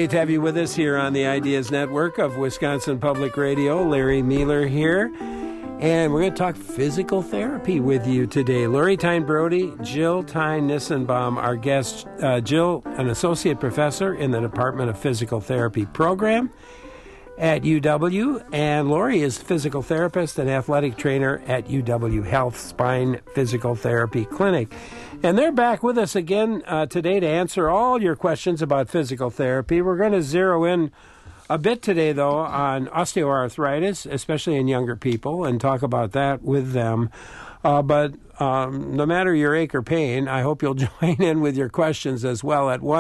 Great to have you with us here on the Ideas Network of Wisconsin Public Radio. Larry Mueller here. And we're going to talk physical therapy with you today. Lori Tyne Brody, Jill Tyne Nissenbaum, our guest. Jill, an associate professor in the Department of Physical Therapy program at UW, and Lori is physical therapist and athletic trainer at UW Health Spine Physical Therapy Clinic. And they're back with us again today to answer all your questions about physical therapy. We're going to zero in a bit today, though, on osteoarthritis, especially in younger people, and talk about that with them. But no matter your ache or pain, I hope you'll join in with your questions as well at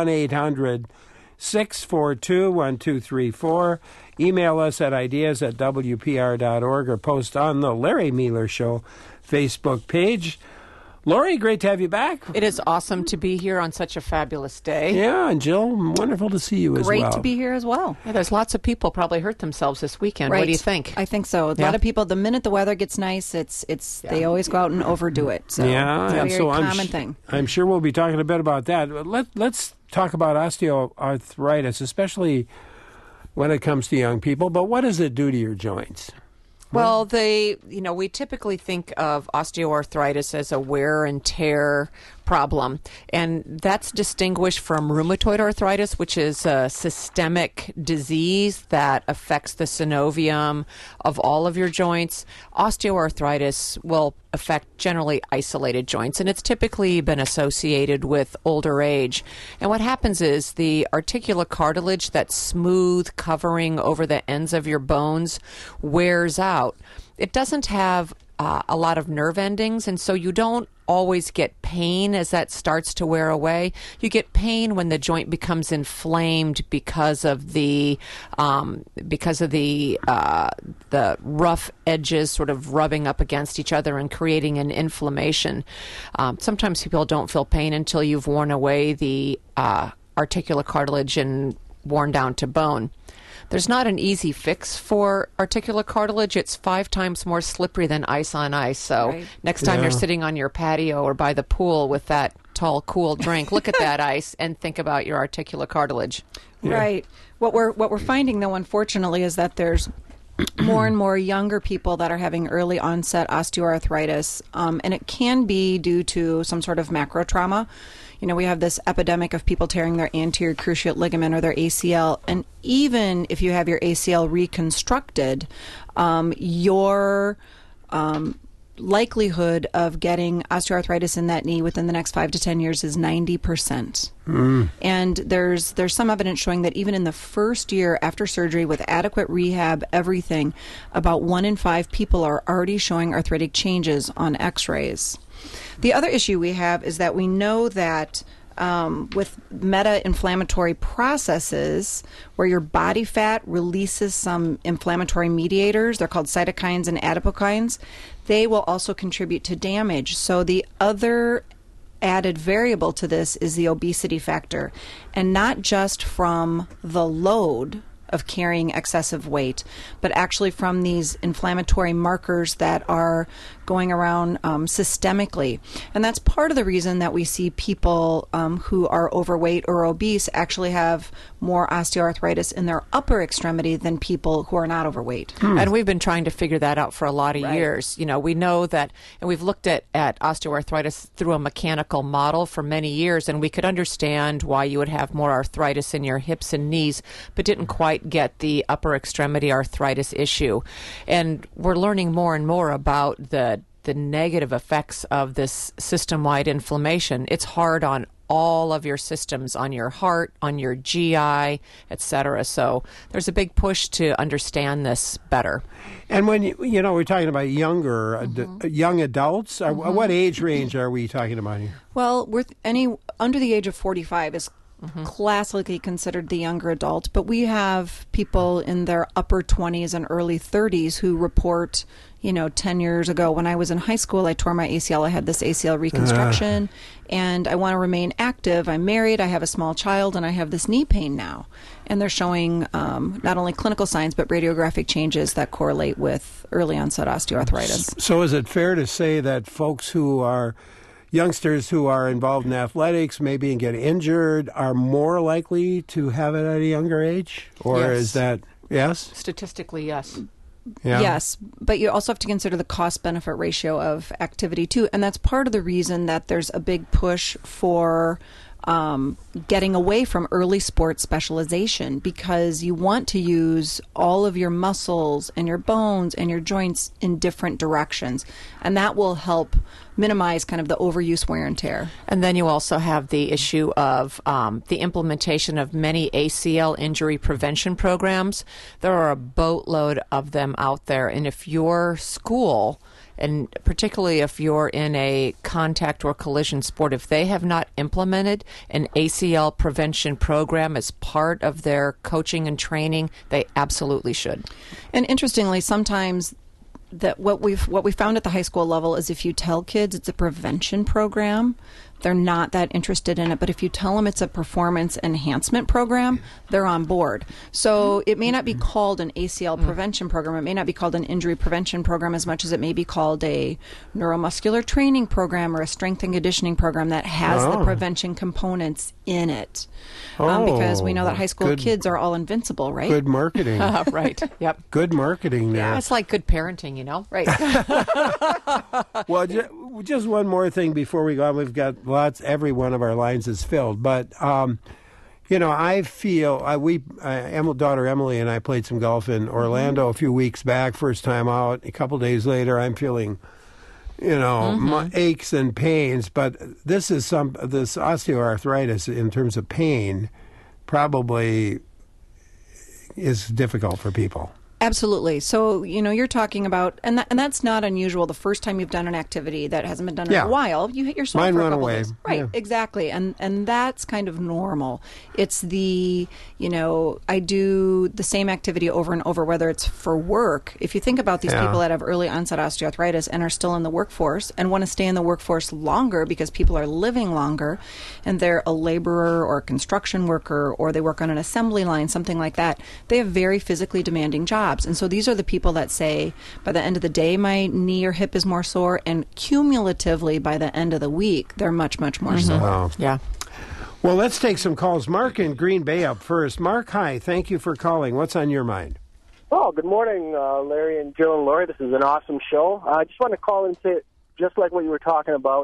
1-800-642-1234. Email us at ideas@wpr.org or post on the Larry Mueller Show Facebook page. Lori, great to have you back. It is awesome to be here on such a fabulous day. Yeah, and Jill, wonderful to see you as well. Great to be here as well. Yeah, there's lots of people probably hurt themselves this weekend. Right. What do you think? I think so. A lot of people, the minute the weather gets nice, they always go out and overdo it. So yeah, it's a very so common thing. I'm sure we'll be talking a bit about that. But let's talk about osteoarthritis, especially when it comes to young people. But what does it do to your joints? Well, we typically think of osteoarthritis as a wear and tear problem, and that's distinguished from rheumatoid arthritis, which is a systemic disease that affects the synovium of all of your joints. Osteoarthritis will affect generally isolated joints, and it's typically been associated with older age. And what happens is the articular cartilage, that smooth covering over the ends of your bones, wears out. It doesn't have a lot of nerve endings, and so you don't always get pain as that starts to wear away. You get pain when the joint becomes inflamed because of the rough edges sort of rubbing up against each other and creating an inflammation. Sometimes people don't feel pain until you've worn away the articular cartilage and worn down to bone. There's not an easy fix for articular cartilage. It's 5 times more slippery than ice on ice. So next time you're sitting on your patio or by the pool with that tall, cool drink, look at that ice and think about your articular cartilage. Yeah. Right. What we're finding, though, unfortunately, is that there's more and more younger people that are having early onset osteoarthritis, and it can be due to some sort of macro trauma. You know, we have this epidemic of people tearing their anterior cruciate ligament or their ACL, and even if you have your ACL reconstructed, your likelihood of getting osteoarthritis in that knee within the next 5 to 10 years is 90%. And there's some evidence showing that even in the first year after surgery with adequate rehab, everything, about 1 in 5 people are already showing arthritic changes on x-rays. The other issue we have is that we know that with meta-inflammatory processes where your body fat releases some inflammatory mediators, they're called cytokines and adipokines, they will also contribute to damage. So the other added variable to this is the obesity factor, and not just from the load of carrying excessive weight, but actually from these inflammatory markers that are going around systemically. And that's part of the reason that we see people who are overweight or obese actually have more osteoarthritis in their upper extremity than people who are not overweight. And we've been trying to figure that out for a lot of years. You know, we know that, and we've looked at osteoarthritis through a mechanical model for many years, and we could understand why you would have more arthritis in your hips and knees, but didn't quite get the upper extremity arthritis issue. And we're learning more and more about the negative effects of this system-wide inflammation. It's hard on all of your systems, on your heart, on your GI, etc. So there's a big push to understand this better. And when we're talking about young adults, what age range are we talking about here? Well, under the age of 45 is classically considered the younger adult, but we have people in their upper 20s and early 30s who report, 10 years ago when I was in high school, I tore my ACL. I had this ACL reconstruction, and I want to remain active. I'm married, I have a small child, and I have this knee pain now. And they're showing not only clinical signs, but radiographic changes that correlate with early onset osteoarthritis. So is it fair to say that folks who are youngsters who are involved in athletics maybe and get injured are more likely to have it at a younger age? Or Yes. is that, yes? Statistically, yes. Yeah. Yes, but you also have to consider the cost-benefit ratio of activity, too. And that's part of the reason that there's a big push for getting away from early sports specialization, because you want to use all of your muscles and your bones and your joints in different directions. And that will help minimize kind of the overuse, wear, and tear. And then you also have the issue of the implementation of many ACL injury prevention programs. There are a boatload of them out there. And if your school, and particularly if you're in a contact or collision sport, if they have not implemented an ACL prevention program as part of their coaching and training, they absolutely should. And interestingly, sometimes that what we found at the high school level is if you tell kids it's a prevention program, they're not that interested in it. But if you tell them it's a performance enhancement program, they're on board. So it may not be called an ACL prevention program. It may not be called an injury prevention program as much as it may be called a neuromuscular training program or a strength and conditioning program that has the prevention components in it. Because we know that high school kids are all invincible, right? Good marketing. Right. Yep. Good marketing there. It's like good parenting, you know? Right. Well, just one more thing before we go on. We've got lots. Every one of our lines is filled. But, I feel, daughter Emily and I played some golf in Orlando a few weeks back, first time out. A couple days later, I'm feeling, my aches and pains. But this osteoarthritis in terms of pain probably is difficult for people. Absolutely. So, you're talking about, and that's not unusual. The first time you've done an activity that hasn't been done in a while, you hit your soul Mine for a run couple away. days. Right, exactly. And that's kind of normal. It's I do the same activity over and over, whether it's for work. If you think about these people that have early onset osteoarthritis and are still in the workforce and want to stay in the workforce longer because people are living longer and they're a laborer or a construction worker or they work on an assembly line, something like that, they have very physically demanding jobs. And so these are the people that say, by the end of the day, my knee or hip is more sore, and cumulatively, by the end of the week, they're much, much more sore. Wow. Yeah. Well, let's take some calls. Mark in Green Bay up first. Mark, hi. Thank you for calling. What's on your mind? Oh, good morning, Larry and Jill and Lori. This is an awesome show. I just want to call and say, just like what you were talking about,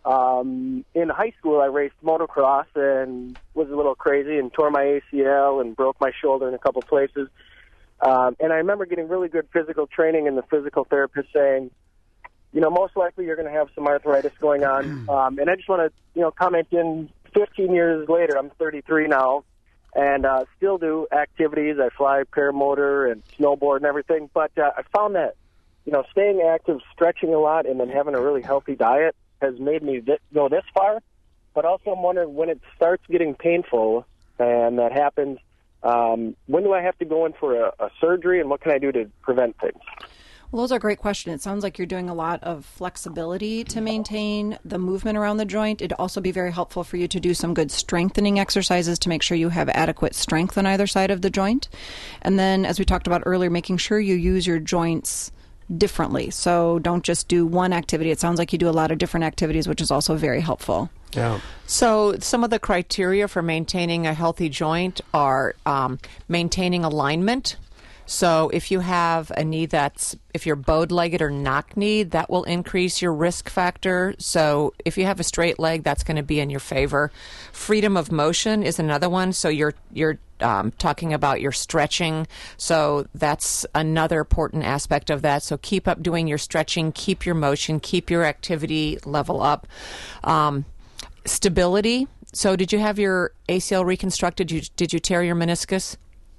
in high school I raced motocross and was a little crazy and tore my ACL and broke my shoulder in a couple places. And I remember getting really good physical training and the physical therapist saying, most likely you're going to have some arthritis going on. And I just want to, comment in 15 years later, I'm 33 now, and still do activities. I fly paramotor and snowboard and everything. But I found that, staying active, stretching a lot, and then having a really healthy diet has made me go this far. But also I'm wondering when it starts getting painful and that happens, when do I have to go in for a surgery, and what can I do to prevent things? Well, those are great questions. It sounds like you're doing a lot of flexibility to maintain the movement around the joint. It'd also be very helpful for you to do some good strengthening exercises to make sure you have adequate strength on either side of the joint. And then, as we talked about earlier, making sure you use your joints differently. So don't just do one activity. It sounds like you do a lot of different activities, which is also very helpful. Yeah. So some of the criteria for maintaining a healthy joint are maintaining alignment. So if you have a knee if you're bowed-legged or knock-kneed, that will increase your risk factor. So if you have a straight leg, that's going to be in your favor. Freedom of motion is another one. So you're talking about your stretching. So that's another important aspect of that. So keep up doing your stretching, keep your motion, keep your activity level up. Stability. So did you have your ACL reconstructed? Did you tear your meniscus?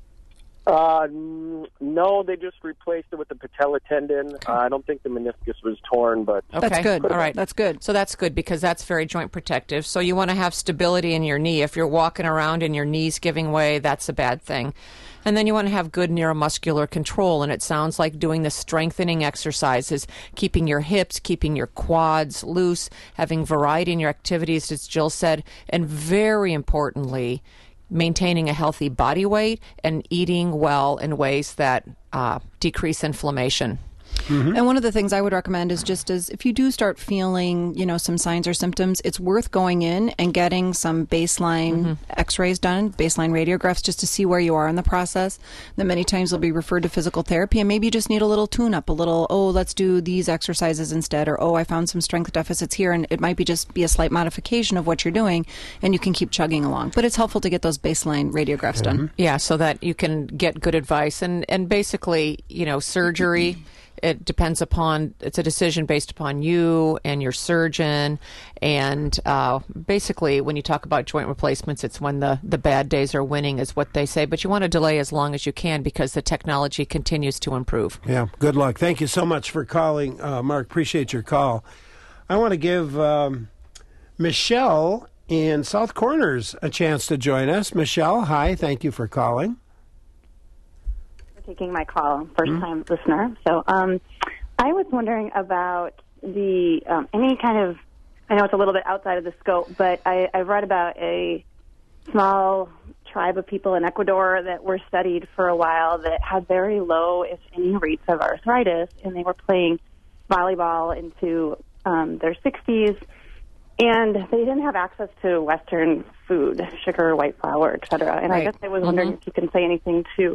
No, they just replaced it with the patella tendon. Okay. I don't think the meniscus was torn, but... Okay. That's good. All right. That's good. So that's good because that's very joint protective. So you want to have stability in your knee. If you're walking around and your knee's giving way, that's a bad thing. And then you want to have good neuromuscular control, and it sounds like doing the strengthening exercises, keeping your hips, keeping your quads loose, having variety in your activities, as Jill said, and very importantly, maintaining a healthy body weight and eating well in ways that decrease inflammation. And one of the things I would recommend is just as if you do start feeling, some signs or symptoms, it's worth going in and getting some baseline x-rays done, baseline radiographs, just to see where you are in the process. Then many times you'll be referred to physical therapy, and maybe you just need a little tune-up, a little, let's do these exercises instead, or, I found some strength deficits here, and it might be just be a slight modification of what you're doing, and you can keep chugging along. But it's helpful to get those baseline radiographs done. Yeah, so that you can get good advice. And basically, surgery, it depends upon, it's a decision based upon you and your surgeon. And basically, when you talk about joint replacements, it's when the bad days are winning is what they say. But you want to delay as long as you can because the technology continues to improve. Yeah, good luck. Thank you so much for calling, Mark. Appreciate your call. I want to give Michelle in South Corners a chance to join us. Michelle, hi. Thank you for calling. Taking my call, first-time listener. So I was wondering about the any kind of, I know it's a little bit outside of the scope, but I've read about a small tribe of people in Ecuador that were studied for a while that had very low, if any, rates of arthritis, and they were playing volleyball into their 60s, and they didn't have access to Western food, sugar, white flour, et cetera. And I guess I was wondering if you can say anything to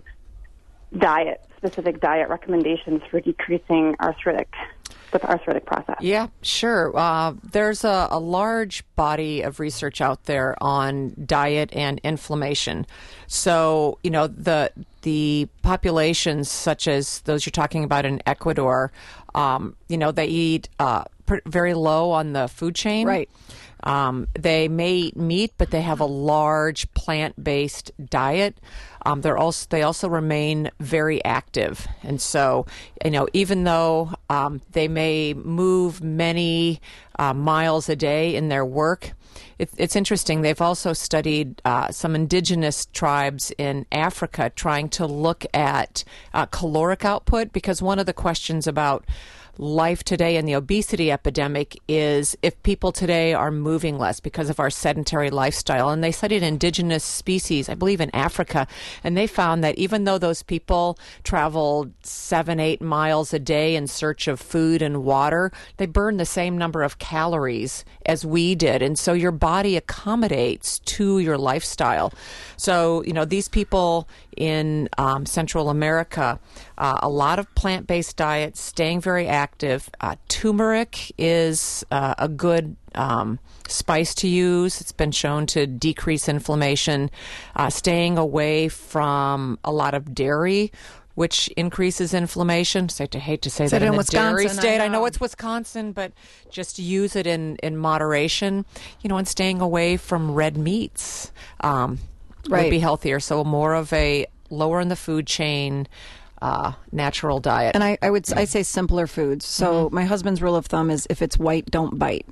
specific diet recommendations for decreasing the arthritic process. Yeah, sure. There's a large body of research out there on diet and inflammation. So, the populations such as those you're talking about in Ecuador, they eat very low on the food chain. Right. They may eat meat, but they have a large plant-based diet. They also remain very active. And so, even though they may move many miles a day in their work, it's interesting. They've also studied some indigenous tribes in Africa trying to look at caloric output, because one of the questions about life today and the obesity epidemic is if people today are moving less because of our sedentary lifestyle. And they studied indigenous species, I believe in Africa, and they found that even though those people traveled 7-8 miles a day in search of food and water, they burned the same number of calories as we did. And so your body accommodates to your lifestyle. So, these people in Central America, a lot of plant-based diets, staying very active. Turmeric is a good spice to use. It's been shown to decrease inflammation. Staying away from a lot of dairy, which increases inflammation. So I hate to say that in the dairy state. I know it's Wisconsin, but just use it in moderation. And staying away from red meats would be healthier. So more of a lower in the food chain, natural diet. And I say simpler foods. So my husband's rule of thumb is if it's white, don't bite.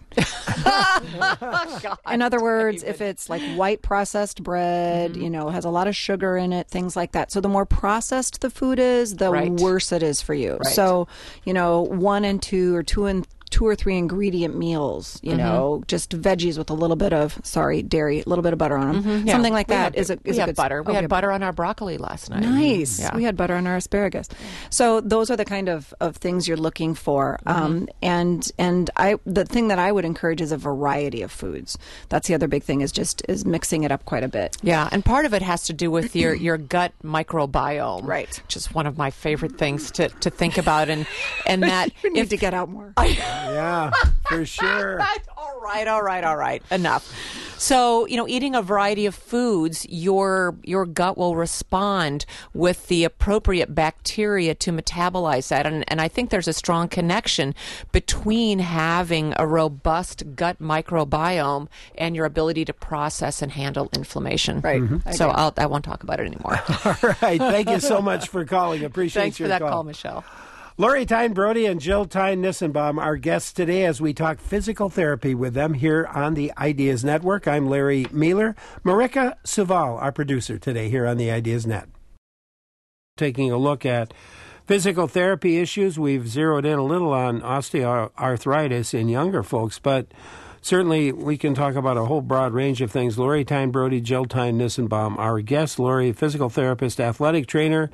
In other words, if it's like white processed bread, has a lot of sugar in it, things like that. So the more processed the food is, the worse it is for you. Right. So, 1 and 2 or 2 and 2 or 3 ingredient meals, just veggies with a little bit of, dairy, a little bit of butter on them. Yeah. Something like that is a good butter. We had butter on our broccoli last night. Nice. Yeah. We had butter on our asparagus. So those are the kind of things you're looking for. And the thing that I would encourage is a variety of foods. That's the other big thing is mixing it up quite a bit. Yeah. And part of it has to do with your gut microbiome. Right. Which is one of my favorite things to think about. And that you need to get out more. Yeah, for sure. All right. Enough. So, eating a variety of foods, your gut will respond with the appropriate bacteria to metabolize that. And I think there's a strong connection between having a robust gut microbiome and your ability to process and handle inflammation. Right. So I won't talk about it anymore. All right. Thank you so much for calling. Appreciate Thanks your call. Thanks for that call, call, Michelle. Lori Tyne Brody and Jill Tyne Nissenbaum, our guests today as we talk physical therapy with them here on the Ideas Network. I'm Larry Mealer. Marika Suval, our producer today here on the Ideas Net. Taking a look at physical therapy issues, we've zeroed in a little on osteoarthritis in younger folks, but certainly we can talk about a whole broad range of things. Lori Tyne Brody, Jill Tyne Nissenbaum, our guest. Lori, physical therapist, athletic trainer,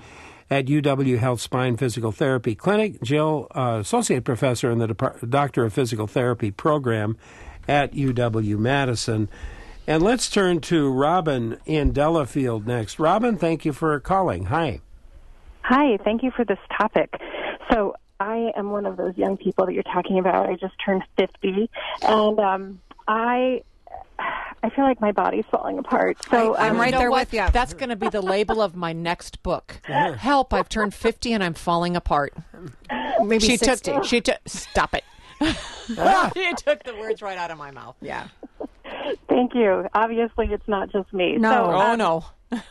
at UW Health Spine Physical Therapy Clinic. Jill, Associate Professor in the Doctor of Physical Therapy program at UW-Madison. And let's turn to Robin in Delafield next. Robin, thank you for calling. Hi. Hi, thank you for this topic. So I am one of those young people that you're talking about. I just turned 50, and I feel like my body's falling apart. So I'm right there with you. That's going to be the label of my next book. Help! I've turned 50 and I'm falling apart. Maybe 60. She took. Stop it. You took the words right out of my mouth. Yeah. Thank you. Obviously, it's not just me. No. No.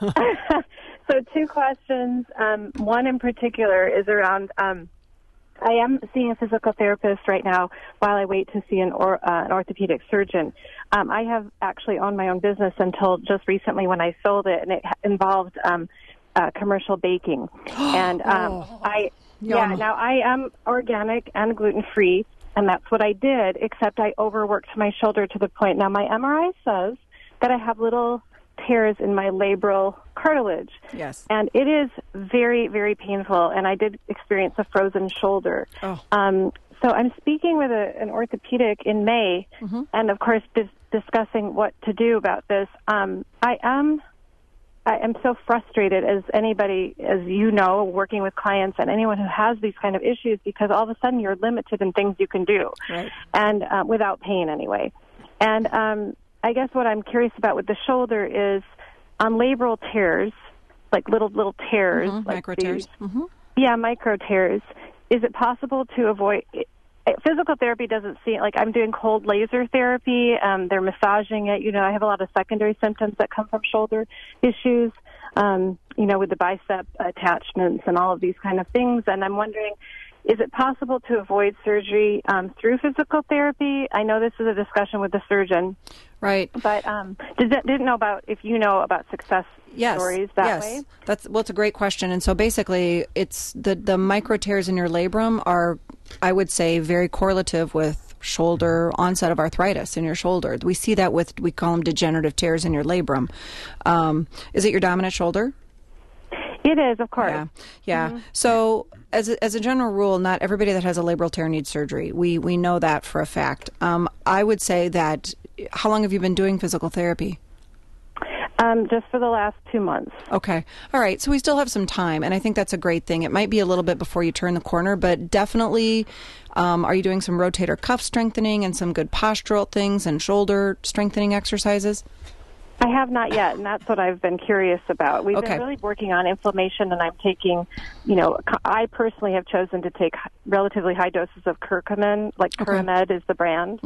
So 2 questions. One in particular is around. I am seeing a physical therapist right now while I wait to see an orthopedic surgeon. I have actually owned my own business until just recently when I sold it, and it involved commercial baking. And now I am organic and gluten-free, and that's what I did, except I overworked my shoulder to the point. Now, my MRI says that I have little tears in my labral cartilage. Yes. And it is very, very painful, and I did experience a frozen shoulder. Oh. So I'm speaking with an orthopedic in May, and of course discussing what to do about this. I am so frustrated, as anybody, as you know, working with clients and anyone who has these kind of issues, because all of a sudden you're limited in things you can do, right, and without pain anyway. And I guess what I'm curious about with the shoulder is on labral tears, like little tears, like micro tears. Yeah, micro tears. Is it possible to avoid? Physical therapy doesn't seem like I'm doing cold laser therapy. They're massaging it. I have a lot of secondary symptoms that come from shoulder issues, with the bicep attachments and all of these kind of things. And I'm wondering, is it possible to avoid surgery through physical therapy? I know this is a discussion with the surgeon. Right. But didn't know about if you know about success stories that way. It's a great question. And so basically, it's the micro tears in your labrum are, I would say, very correlative with onset of arthritis in your shoulder. We see that we call them degenerative tears in your labrum. Is it your dominant shoulder? It is, of course. Yeah. So as a general rule, not everybody that has a labral tear needs surgery. We know that for a fact. I would say that, how long have you been doing physical therapy? Just for the last 2 months. Okay. All right. So we still have some time, and I think that's a great thing. It might be a little bit before you turn the corner, but definitely, are you doing some rotator cuff strengthening and some good postural things and shoulder strengthening exercises? I have not yet, and that's what I've been curious about. We've been really working on inflammation, and I'm taking, I personally have chosen to take relatively high doses of curcumin, like Curamed is the brand.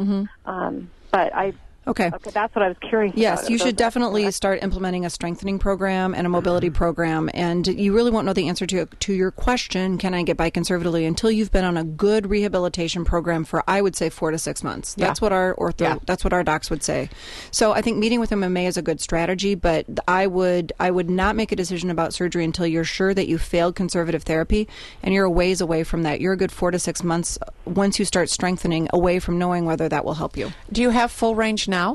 But Okay, that's what I was curious about. Yes, you should definitely start implementing a strengthening program and a mobility program. And you really won't know the answer to your question, can I get by conservatively, until you've been on a good rehabilitation program for, I would say, 4 to 6 months. That's what our that's what our docs would say. So I think meeting with them in May is a good strategy, but I would not make a decision about surgery until you're sure that you failed conservative therapy and you're a ways away from that. You're a good 4 to 6 months once you start strengthening away from knowing whether that will help you. Do you have full range now?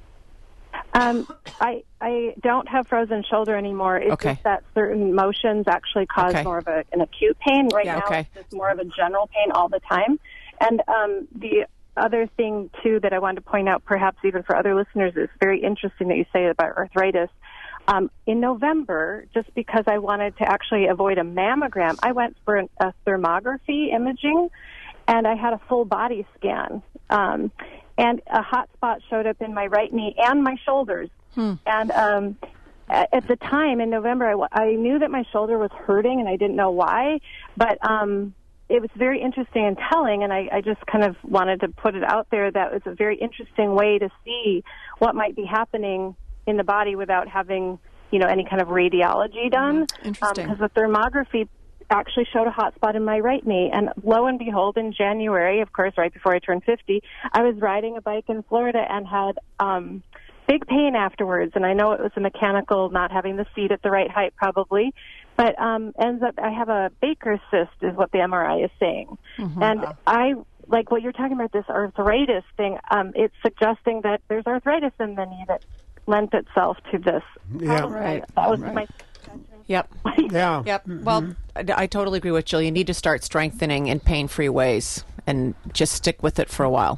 I don't have frozen shoulder anymore. It's just that certain motions actually cause more of an acute pain. Right now it's just more of a general pain all the time. And the other thing, too, that I wanted to point out, perhaps even for other listeners, is very interesting that you say about arthritis. In November, just because I wanted to actually avoid a mammogram, I went for a thermography imaging, and I had a full body scan. And a hot spot showed up in my right knee and my shoulders. And at the time in November, I knew that my shoulder was hurting, and I didn't know why. But it was very interesting and telling, and I just kind of wanted to put it out there that it was a very interesting way to see what might be happening in the body without having, any kind of radiology done. Interesting. Because the thermography actually showed a hot spot in my right knee. And lo and behold, in January, of course, right before I turned 50, I was riding a bike in Florida and had big pain afterwards. And I know it was a mechanical, not having the seat at the right height probably, but ends up I have a Baker's cyst is what the MRI is saying. And I like what you're talking about, this arthritis thing. It's suggesting that there's arthritis in the knee that lent itself to this. Yeah. That was my suggestion. Yep. Yeah. Yep. Well, I totally agree with Jill. You need to start strengthening in pain-free ways and just stick with it for a while.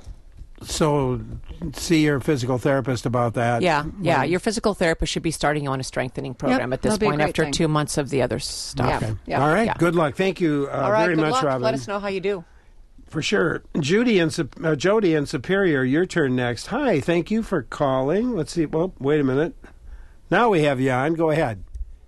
So see your physical therapist about that. Yeah. Your physical therapist should be starting you on a strengthening program at this point after 2 months of the other stuff. Okay. Yep. All right. Good luck. Thank you very much, luck. Robin. Let us know how you do. For sure. Jody in Superior, your turn next. Hi, thank you for calling. Let's see. Well, wait a minute. Now we have you on. Go ahead.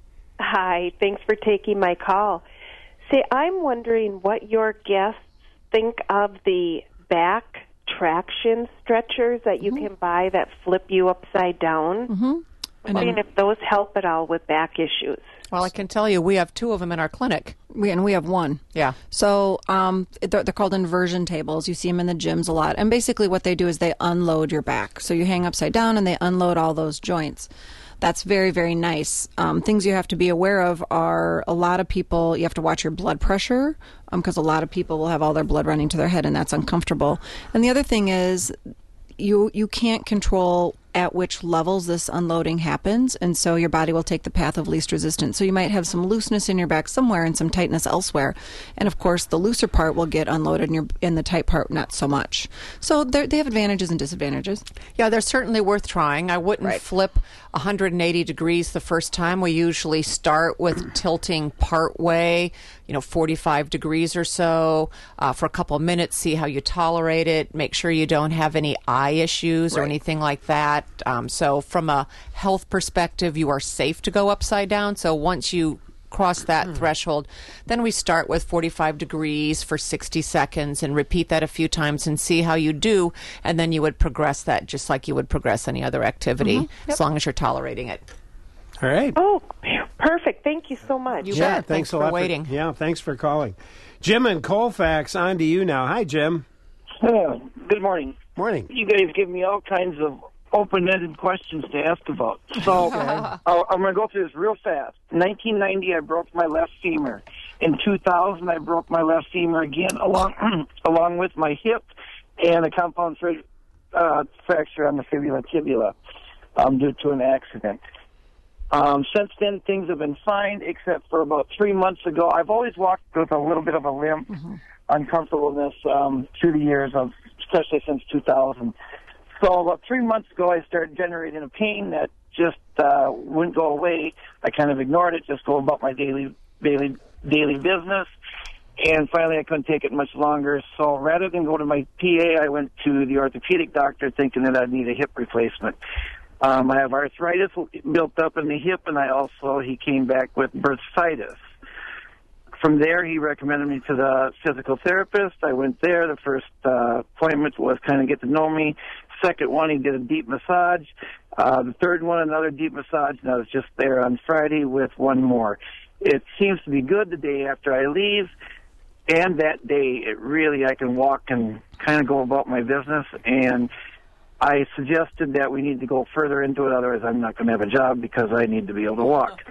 Hi, thanks for taking my call. Say, I'm wondering what your guests think of the back traction stretchers that you can buy that flip you upside down. I'm wondering if those help at all with back issues. Well, I can tell you we have 2 of them in our clinic. We have 1. Yeah. So they're called inversion tables. You see them in the gyms a lot. And basically what they do is they unload your back. So you hang upside down and they unload all those joints. That's very, very nice. Things you have to be aware of are a lot of people, you have to watch your blood pressure because a lot of people will have all their blood running to their head and that's uncomfortable. And the other thing is you can't control at which levels this unloading happens, and so your body will take the path of least resistance. So you might have some looseness in your back somewhere and some tightness elsewhere, and of course the looser part will get unloaded and the tight part not so much. So they have advantages and disadvantages. Yeah, they're certainly worth trying. I wouldn't flip 180 degrees the first time. We usually start with tilting part way, 45 degrees or so for a couple of minutes, see how you tolerate it, make sure you don't have any eye issues or anything like that. So from a health perspective, you are safe to go upside down. So once you cross that threshold, then we start with 45 degrees for 60 seconds and repeat that a few times and see how you do. And then you would progress that just like you would progress any other activity, as long as you're tolerating it. All right. Oh, perfect. Thank you so much. You bet. Thanks a lot for waiting. Thanks for calling. Jim in Colfax, on to you now. Hi, Jim. Hello. Good morning. Morning. You guys give me all kinds of open-ended questions to ask about. So I'm going to go through this real fast. In 1990, I broke my left femur. In 2000, I broke my left femur again, along with my hip and a compound fracture on the fibula tibula due to an accident. Since then, things have been fine, except for about 3 months ago. I've always walked with a little bit of a limp, uncomfortableness through the years, especially since 2000. So about 3 months ago, I started generating a pain that just wouldn't go away. I kind of ignored it, just go about my daily business. And finally, I couldn't take it much longer. So rather than go to my PA, I went to the orthopedic doctor thinking that I'd need a hip replacement. I have arthritis built up in the hip, and he came back with bursitis. From there, he recommended me to the physical therapist. I went there. The first appointment was kind of get to know me. Second one, he did a deep massage. The third one, another deep massage, and I was just there on Friday with one more. It seems to be good the day after I leave, and that day, I can walk and kind of go about my business, and I suggested that we need to go further into it, otherwise I'm not going to have a job because I need to be able to walk.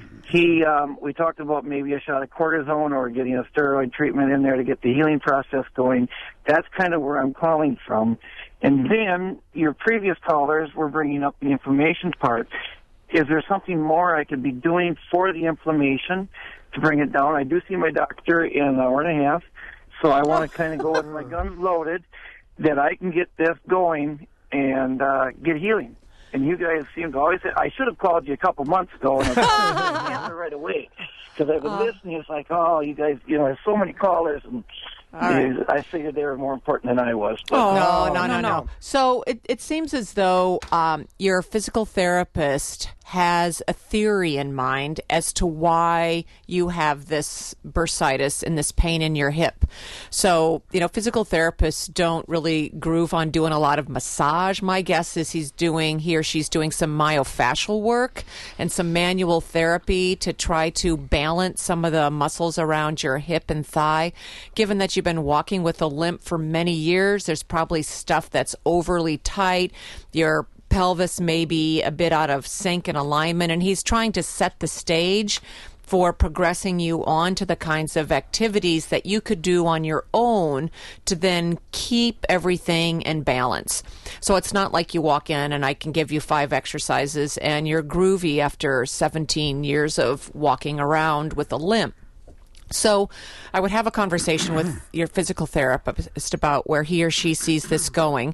We talked about maybe a shot of cortisone or getting a steroid treatment in there to get the healing process going. That's kind of where I'm calling from. And then your previous callers were bringing up the inflammation part. Is there something more I could be doing for the inflammation to bring it down? I do see my doctor in an hour and a half, so I want to kind of go with my guns loaded that I can get this going and get healing. And you guys seem to always say, I should have called you a couple months ago and I answer right away. Because I've been listening. It's like, you guys, there's so many callers. And I figured they were more important than I was. But no. So it seems as though your physical therapist has a theory in mind as to why you have this bursitis and this pain in your hip. So, physical therapists don't really groove on doing a lot of massage. My guess is he or she's doing some myofascial work and some manual therapy to try to balance some of the muscles around your hip and thigh. Given that you've been walking with a limp for many years, there's probably stuff that's overly tight. Your pelvis may be a bit out of sync and alignment, and he's trying to set the stage for progressing you on to the kinds of activities that you could do on your own to then keep everything in balance. So it's not like you walk in and I can give you 5 exercises and you're groovy after 17 years of walking around with a limp. So I would have a conversation with your physical therapist about where he or she sees this going.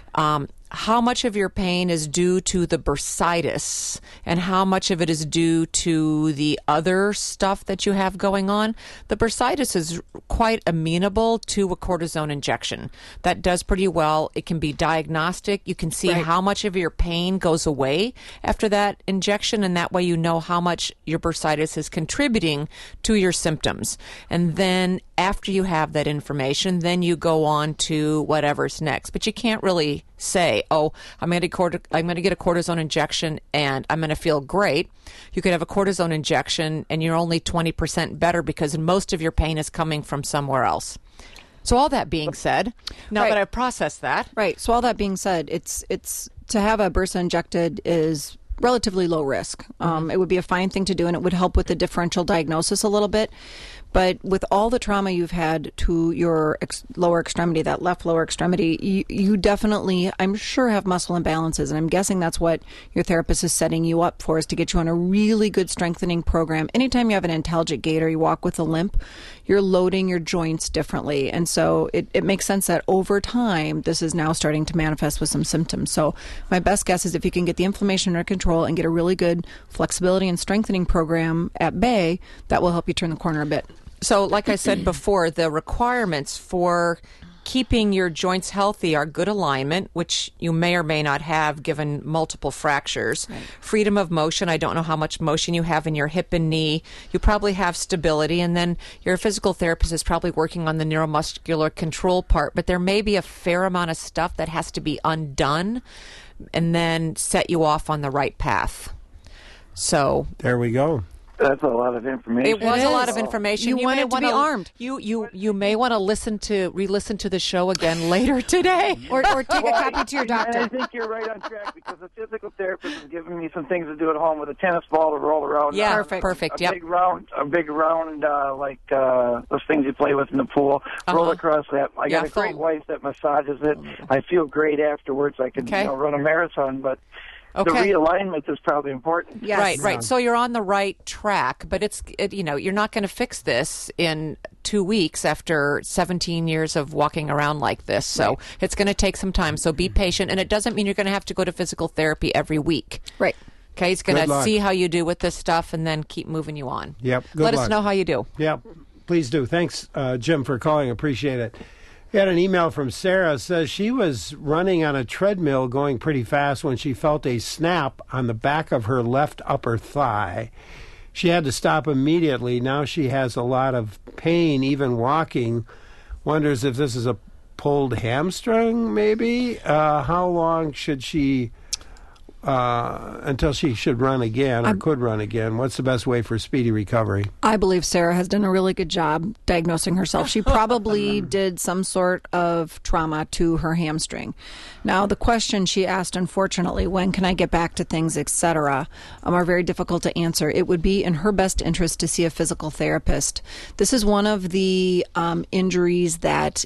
How much of your pain is due to the bursitis and how much of it is due to the other stuff that you have going on? The bursitis is quite amenable to a cortisone injection. That does pretty well. It can be diagnostic. You can see how much of your pain goes away after that injection, and that way you know how much your bursitis is contributing to your symptoms. And then after you have that information, then you go on to whatever's next. But you can't really say, oh, I'm going to get a cortisone injection and I'm going to feel great. You could have a cortisone injection and you're only 20% better because most of your pain is coming from somewhere else. So all that being said, now that I've processed that. Right. So all that being said, it's to have a bursa injected is relatively low risk. It would be a fine thing to do, and it would help with the differential diagnosis a little bit. But with all the trauma you've had to your lower extremity, that left lower extremity, you definitely, I'm sure, have muscle imbalances. And I'm guessing that's what your therapist is setting you up for, is to get you on a really good strengthening program. Anytime you have an antalgic gait or you walk with a limp, you're loading your joints differently. And so it makes sense that over time, this is now starting to manifest with some symptoms. So my best guess is if you can get the inflammation under control and get a really good flexibility and strengthening program at bay, that will help you turn the corner a bit. So like I said before, the requirements for keeping your joints healthy are good alignment, which you may or may not have given multiple fractures. Right. Freedom of motion. I don't know how much motion you have in your hip and knee. You probably have stability. And then your physical therapist is probably working on the neuromuscular control part. But there may be a fair amount of stuff that has to be undone and then set you off on the right path. So there we go. That's a lot of information. It was a lot of information. You wanted to be armed. You may want to re-listen to the show again later today, or take a copy to your doctor. I think you're right on track because the physical therapist is giving me some things to do at home with a tennis ball to roll around. Yeah, perfect. A big round, like those things you play with in the pool. Roll across that. I got a great wife that massages it. I feel great afterwards. I could run a marathon, but. The realignment is probably important. Yes. Right. So you're on the right track, but you're not going to fix this in 2 weeks after 17 years of walking around like this. So it's going to take some time. So be patient, and it doesn't mean you're going to have to go to physical therapy every week. Right. Okay. He's going to see how you do with this stuff, and then keep moving you on. Yep. Let us know how you do. Yep. Please do. Thanks, Jim, for calling. Appreciate it. We had an email from Sarah. Says she was running on a treadmill going pretty fast when she felt a snap on the back of her left upper thigh. She had to stop immediately. Now she has a lot of pain even walking. Wonders if this is a pulled hamstring, maybe? How long should she... until she should run again or could run again? What's the best way for speedy recovery? I believe Sarah has done a really good job diagnosing herself. She probably did some sort of trauma to her hamstring. Now, the question she asked, unfortunately, when can I get back to things, etc., are very difficult to answer. It would be in her best interest to see a physical therapist. This is one of the injuries that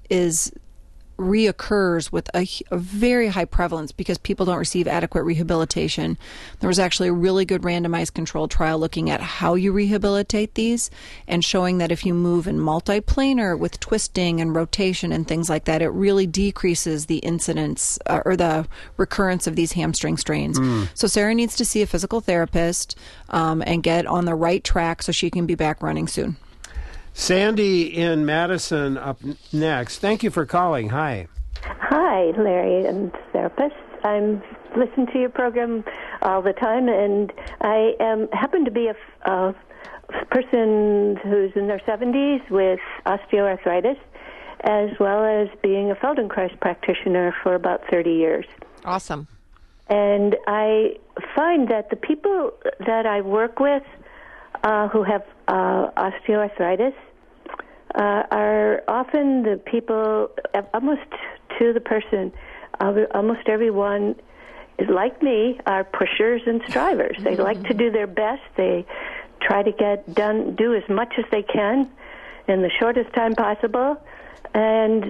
reoccurs with a very high prevalence because people don't receive adequate rehabilitation. There was actually a really good randomized controlled trial looking at how you rehabilitate these and showing that if you move in multiplanar with twisting and rotation and things like that, it really decreases the incidence or the recurrence of these hamstring strains. So Sarah needs to see a physical therapist and get on the right track so she can be back running soon. Sandy in Madison up next. Thank you for calling. Hi. Hi, Larry and therapist. I'm listening to your program all the time, and I happen to be a person who's in their 70s with osteoarthritis, as well as being a Feldenkrais practitioner for about 30 years. Awesome. And I find that the people that I work with who have osteoarthritis are often the people, almost to the person, almost everyone is like me, are pushers and strivers. They like to do their best. They try to do as much as they can in the shortest time possible. And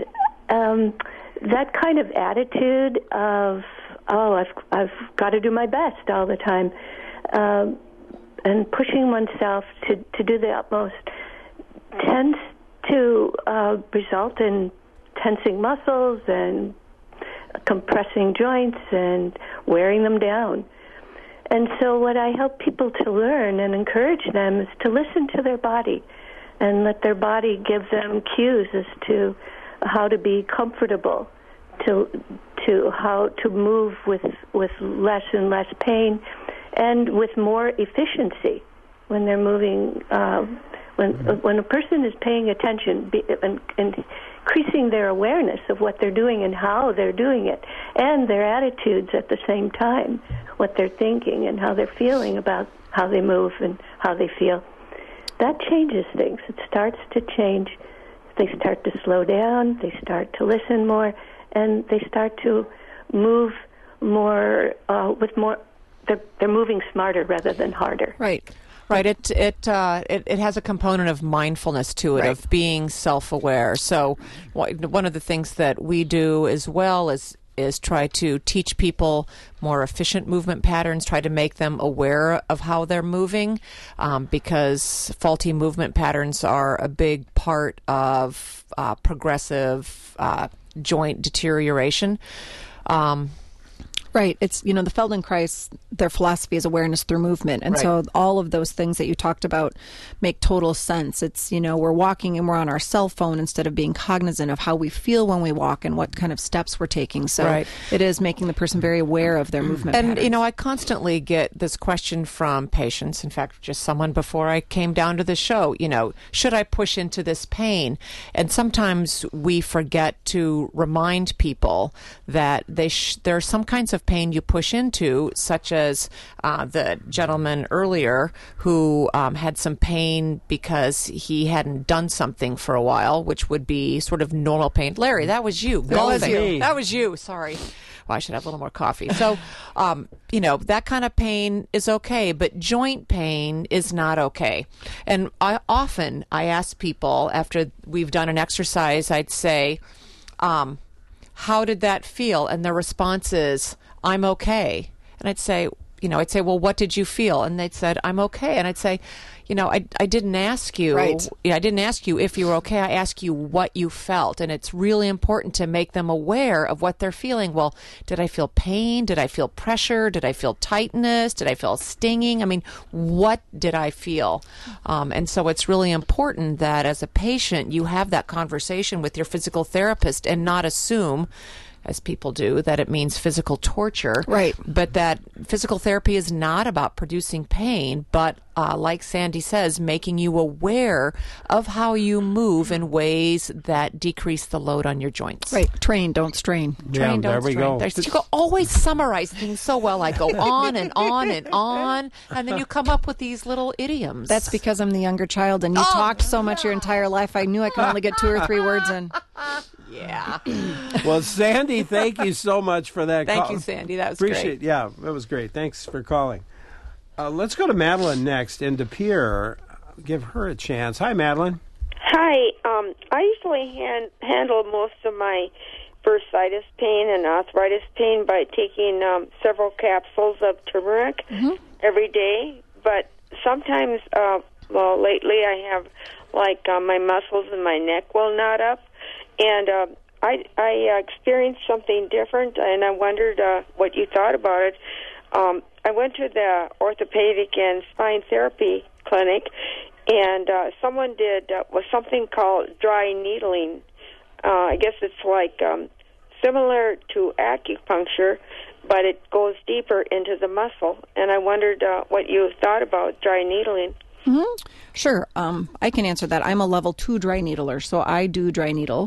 that kind of attitude of, I've got to do my best all the time, and pushing oneself to do the utmost tends to result in tensing muscles and compressing joints and wearing them down. And so what I help people to learn and encourage them is to listen to their body and let their body give them cues as to how to be comfortable, to how to move with less and less pain and with more efficiency when they're moving. When a person is paying attention and increasing their awareness of what they're doing and how they're doing it, and their attitudes at the same time, what they're thinking and how they're feeling about how they move and how they feel, that changes things. It starts to change. They start to slow down, they start to listen more, and they start to move more with more. They're moving smarter rather than harder. Right. It has a component of mindfulness to it, right, of being self-aware. So one of the things that we do as well is try to teach people more efficient movement patterns, try to make them aware of how they're moving, because faulty movement patterns are a big part of progressive joint deterioration. Right. It's, the Feldenkrais, their philosophy is awareness through movement. And right, so all of those things that you talked about make total sense. It's, we're walking and we're on our cell phone instead of being cognizant of how we feel when we walk and what kind of steps we're taking. So right, it is making the person very aware of their movement patterns. And, I constantly get this question from patients. In fact, just someone before I came down to the show, should I push into this pain? And sometimes we forget to remind people that there are some kinds of pain you push into, such as the gentleman earlier who had some pain because he hadn't done something for a while, which would be sort of normal pain. Larry, that was you. That was you. Sorry. Well, I should have a little more coffee. So, that kind of pain is okay, but joint pain is not okay. And I ask people after we've done an exercise, I'd say, how did that feel? And their response is, I'm okay. And I'd say, well, what did you feel? And they'd said, I'm okay. And I'd say, I didn't ask you. Right. I didn't ask you if you were okay. I asked you what you felt. And it's really important to make them aware of what they're feeling. Well, did I feel pain? Did I feel pressure? Did I feel tightness? Did I feel stinging? I mean, what did I feel? And so it's really important that as a patient, you have that conversation with your physical therapist and not assume, as people do, that it means physical torture. Right. But that physical therapy is not about producing pain, but like Sandy says, making you aware of how you move in ways that decrease the load on your joints. Right. Train, don't strain. Train, don't strain. Go. You always summarize things so well. I go on and on and on, and then you come up with these little idioms. That's because I'm the younger child, and you talked so much your entire life, I knew I could only get 2 or 3 words in. Yeah. Well, Sandy, thank you so much for that. Thank you, Sandy. That was great. Yeah, that was great. Thanks for calling. Let's go to Madeline next in De Pere. Give her a chance. Hi, Madeline. Hi. I usually handle most of my bursitis pain and arthritis pain by taking several capsules of turmeric every day. But sometimes, lately I have my muscles in my neck will knot up. And I experienced something different, and I wondered what you thought about it. I went to the orthopedic and spine therapy clinic, and someone did was something called dry needling. I guess it's similar to acupuncture, but it goes deeper into the muscle. And I wondered what you thought about dry needling. Mm-hmm. Sure. I can answer that. I'm a level 2 dry needler, so I do dry needle.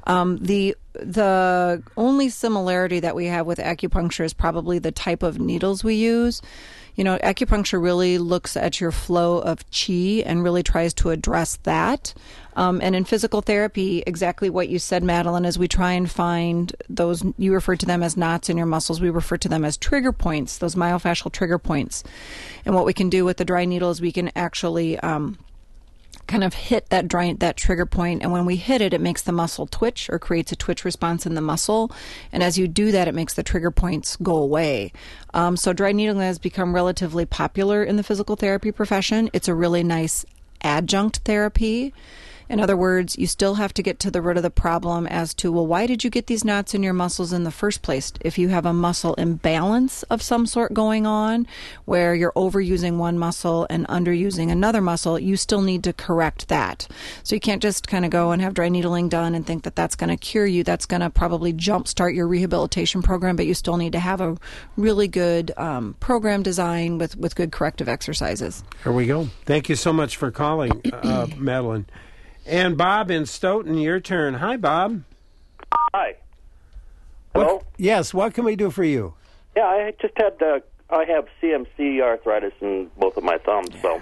The only similarity that we have with acupuncture is probably the type of needles we use. Acupuncture really looks at your flow of qi and really tries to address that. And in physical therapy, exactly what you said, Madeline, is we try and find those, you referred to them as knots in your muscles. We refer to them as trigger points, those myofascial trigger points. And what we can do with the dry needle is we can actually kind of hit that trigger point, and when we hit it, it makes the muscle twitch or creates a twitch response in the muscle. And as you do that, it makes the trigger points go away. So dry needling has become relatively popular in the physical therapy profession. It's a really nice adjunct therapy. In other words, you still have to get to the root of the problem as to, well, why did you get these knots in your muscles in the first place? If you have a muscle imbalance of some sort going on, where you're overusing one muscle and underusing another muscle, you still need to correct that. So you can't just kind of go and have dry needling done and think that that's going to cure you. That's going to probably jumpstart your rehabilitation program, but you still need to have a really good program design with good corrective exercises. Here we go. Thank you so much for calling, Madeline. And Bob in Stoughton, your turn. Hi, Bob. Hi. Hello? Yes, what can we do for you? Yeah, I just had, I have CMC arthritis in both of my thumbs, so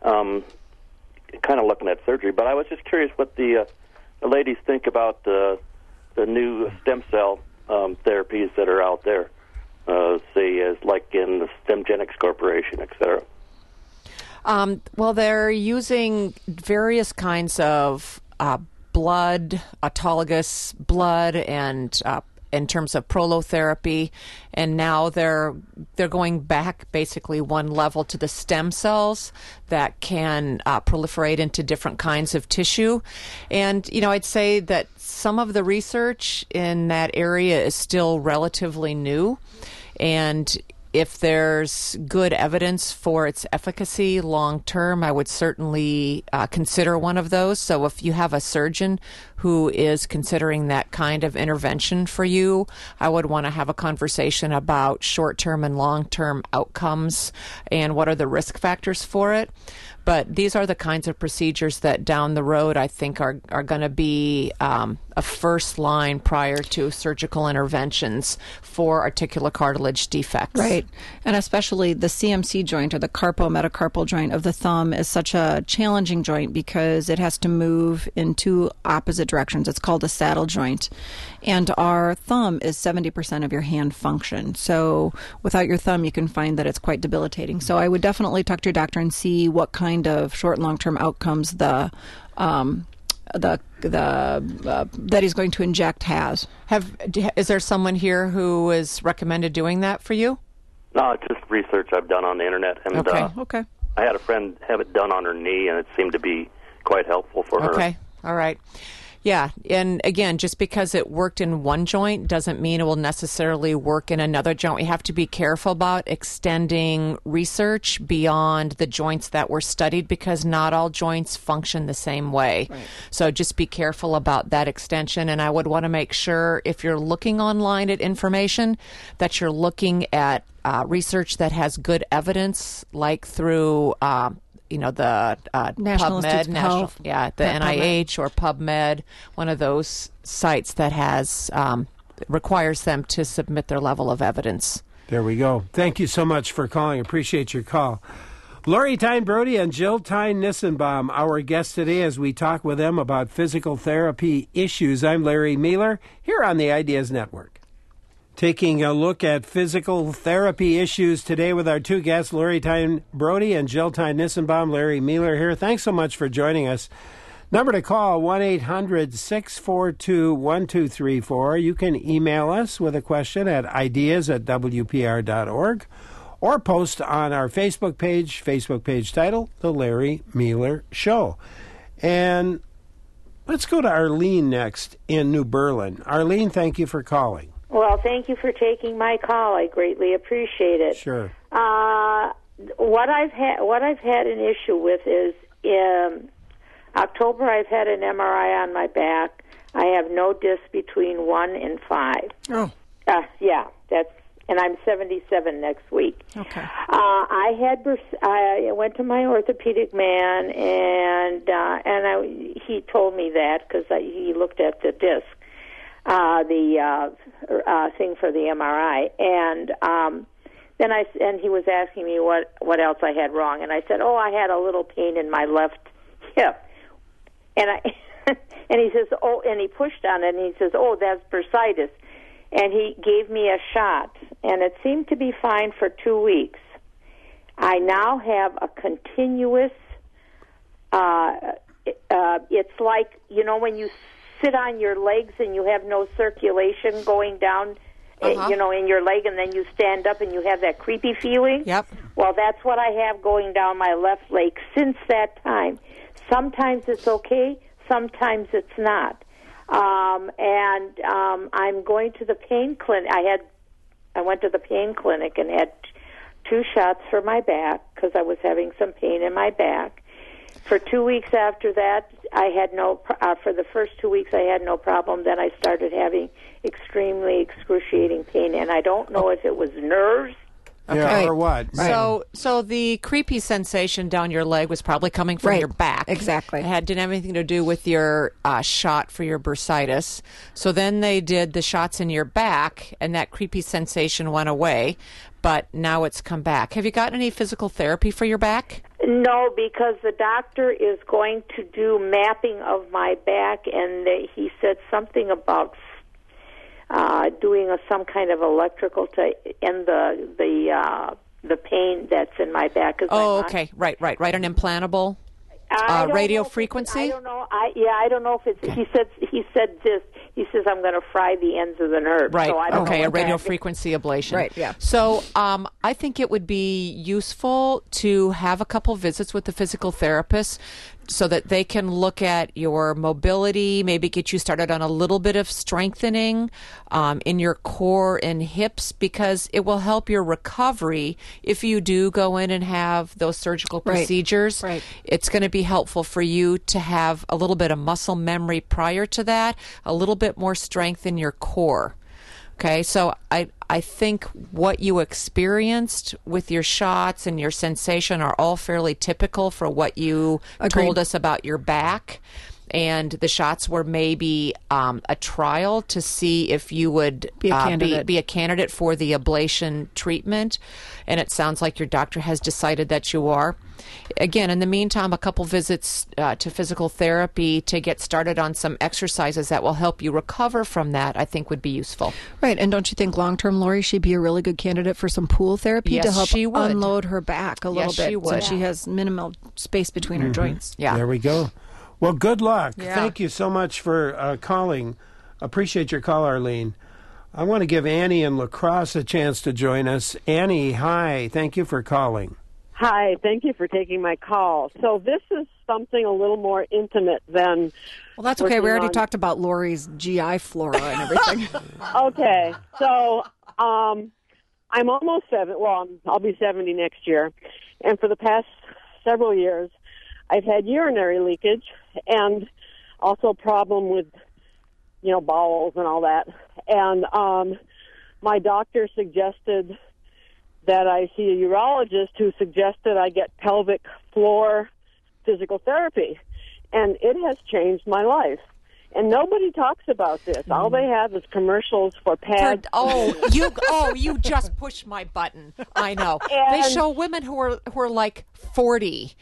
kind of looking at surgery. But I was just curious what the ladies think about the new stem cell therapies that are out there, say, as like in the Stemgenics Corporation, et cetera. Well, they're using various kinds of blood, autologous blood, and in terms of prolotherapy, and now they're going back basically one level to the stem cells that can proliferate into different kinds of tissue. And, I'd say that some of the research in that area is still relatively new, and if there's good evidence for its efficacy long term, I would certainly consider one of those. So if you have a surgeon who is considering that kind of intervention for you, I would want to have a conversation about short-term and long-term outcomes and what are the risk factors for it. But these are the kinds of procedures that down the road I think are going to be a first line prior to surgical interventions for articular cartilage defects. Right. And especially the CMC joint or the carpometacarpal joint of the thumb is such a challenging joint because it has to move in two opposite directions. It's called a saddle joint. And our thumb is 70% of your hand function. So without your thumb, you can find that it's quite debilitating. So I would definitely talk to your doctor and see what kind of short and long-term outcomes that he's going to inject has. Is there someone here who has recommended doing that for you? No, it's just research I've done on the internet. And, okay. I had a friend have it done on her knee, and it seemed to be quite helpful for her. Okay, all right. Yeah, and again, just because it worked in one joint doesn't mean it will necessarily work in another joint. We have to be careful about extending research beyond the joints that were studied because not all joints function the same way. Right. So just be careful about that extension, and I would want to make sure if you're looking online at information that you're looking at research that has good evidence, like through the National PubMed, the NIH PubMed. or PubMed, one of those sites that has requires them to submit their level of evidence. There we go. Thank you so much for calling. Appreciate your call. Lori Tyne Brody and Jill Tyne Nissenbaum, our guests today as we talk with them about physical therapy issues. I'm Larry Mueller here on the Ideas Network. Taking a look at physical therapy issues today with our two guests, Lori Tyne Brody and Jill Tyne Nissenbaum. Larry Mueller here. Thanks so much for joining us. Number to call, 1-800-642-1234. You can email us with a question at ideas@wpr.org or post on our Facebook page title, The Larry Mueller Show. And let's go to Arlene next in New Berlin. Arlene, thank you for calling. Well, thank you for taking my call. I greatly appreciate it. Sure. What I've had an issue with is in October I've had an MRI on my back. I have no disc between 1 and 5. Oh. Yeah, and I'm 77 next week. Okay. I went to my orthopedic man and he told me that because he looked at the disc. the thing for the MRI, and then he was asking me what else I had wrong, and I said, I had a little pain in my left hip, and and he says, and he pushed on it, and he says, that's bursitis, and he gave me a shot, and it seemed to be fine for 2 weeks. I now have a continuous. It's like when you sit on your legs and you have no circulation going down. In your leg, and then you stand up and you have that creepy feeling. Yep. Well, that's what I have going down my left leg since that time. Sometimes it's okay, sometimes it's not. And I'm going to the pain clinic. I went to the pain clinic and had 2 shots for my back because I was having some pain in my back. For 2 weeks after that, I had for the first 2 weeks, I had no problem. Then I started having extremely excruciating pain, and I don't know if it was nerves. Yeah, or what? Right. So the creepy sensation down your leg was probably coming from your back. Exactly. It didn't have anything to do with your shot for your bursitis. So then they did the shots in your back, and that creepy sensation went away. But now it's come back. Have you gotten any physical therapy for your back? No, because the doctor is going to do mapping of my back, and he said something about doing some kind of electrical to end the pain that's in my back. Okay, right. An implantable radio frequency. I don't know. I don't know if it's. He said this. He says I'm going to fry the ends of the nerve. Right. So I don't know a radio frequency ablation. Right. Yeah. So I think it would be useful to have a couple visits with the physical therapist so that they can look at your mobility, maybe get you started on a little bit of strengthening in your core and hips, because it will help your recovery if you do go in and have those surgical procedures. Right. It's going to be helpful for you to have a little bit of muscle memory prior to that, a little bit more strength in your core. Okay, so I think what you experienced with your shots and your sensation are all fairly typical for what you told us about your back. And the shots were maybe a trial to see if you would be a candidate for the ablation treatment. And it sounds like your doctor has decided that you are. Again, in the meantime, a couple visits to physical therapy to get started on some exercises that will help you recover from that, I think would be useful. Right. And don't you think long-term, Lori, she'd be a really good candidate for some pool therapy to help unload her back a little bit? Since she has minimal space between her joints. Yeah. There we go. Well, good luck. Yeah. Thank you so much for calling. Appreciate your call, Arlene. I want to give Annie in La Crosse a chance to join us. Annie, hi. Thank you for calling. Hi. Thank you for taking my call. So this is something a little more intimate than... Well, that's okay. We already talked about Lori's GI flora and everything. Okay. So I'm almost 70. Well, I'll be 70 next year. And for the past several years, I've had urinary leakage and also a problem with, bowels and all that. And my doctor suggested that I see a urologist who suggested I get pelvic floor physical therapy. And it has changed my life. And nobody talks about this. All they have is commercials for pads. You just pushed my button. I know. They show women who are like 40,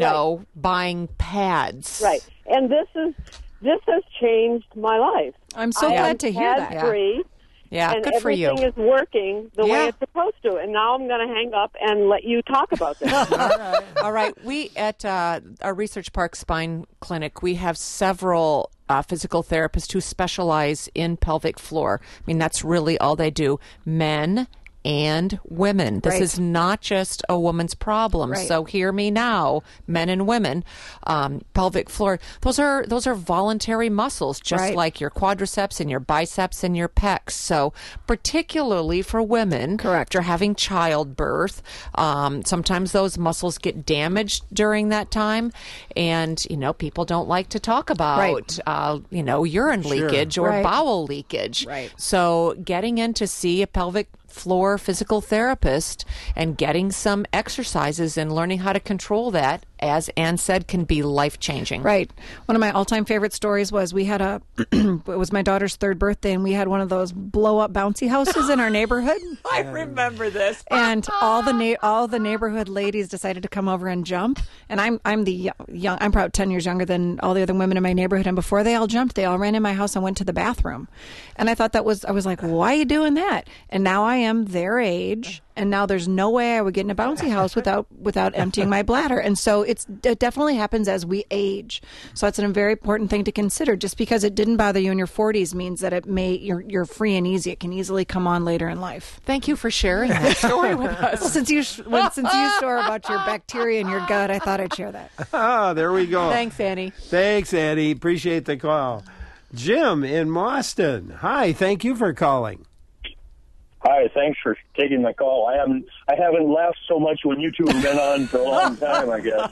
buying pads. Right. And this has changed my life. I'm so glad to hear that. Free. Yeah, and good for you. Everything is working the way it's supposed to. And now I'm going to hang up and let you talk about this. All right. We, at our Research Park Spine Clinic, we have several physical therapists who specialize in pelvic floor. I mean, that's really all they do. Men and women. This is not just a woman's problem. Right. So hear me now, men and women. Pelvic floor, those are voluntary muscles, just like your quadriceps and your biceps and your pecs. So particularly for women, after having childbirth, sometimes those muscles get damaged during that time, and people don't like to talk about urine leakage or bowel leakage. Right. So getting in to see a pelvic floor physical therapist and getting some exercises and learning how to control that as Ann said, can be life-changing. Right. One of my all-time favorite stories was we had it was my daughter's 3rd birthday, and we had one of those blow-up bouncy houses in our neighborhood. I remember this. And all the neighborhood ladies decided to come over and jump. And I'm the young. I'm probably 10 years younger than all the other women in my neighborhood. And before they all jumped, they all ran in my house and went to the bathroom. And I thought I was like, why are you doing that? And now I am their age. And now there's no way I would get in a bouncy house without emptying my bladder. And so it definitely happens as we age. So it's a very important thing to consider. Just because it didn't bother you in your 40s means that you're free and easy. It can easily come on later in life. Thank you for sharing that story with us. Well, since you share about your bacteria in your gut, I thought I'd share that. Ah, there we go. Thanks, Annie. Thanks, Annie. Appreciate the call. Jim in Boston. Hi, thank you for calling. Hi, thanks for taking my call. I haven't laughed so much when you two have been on for a long time, I guess.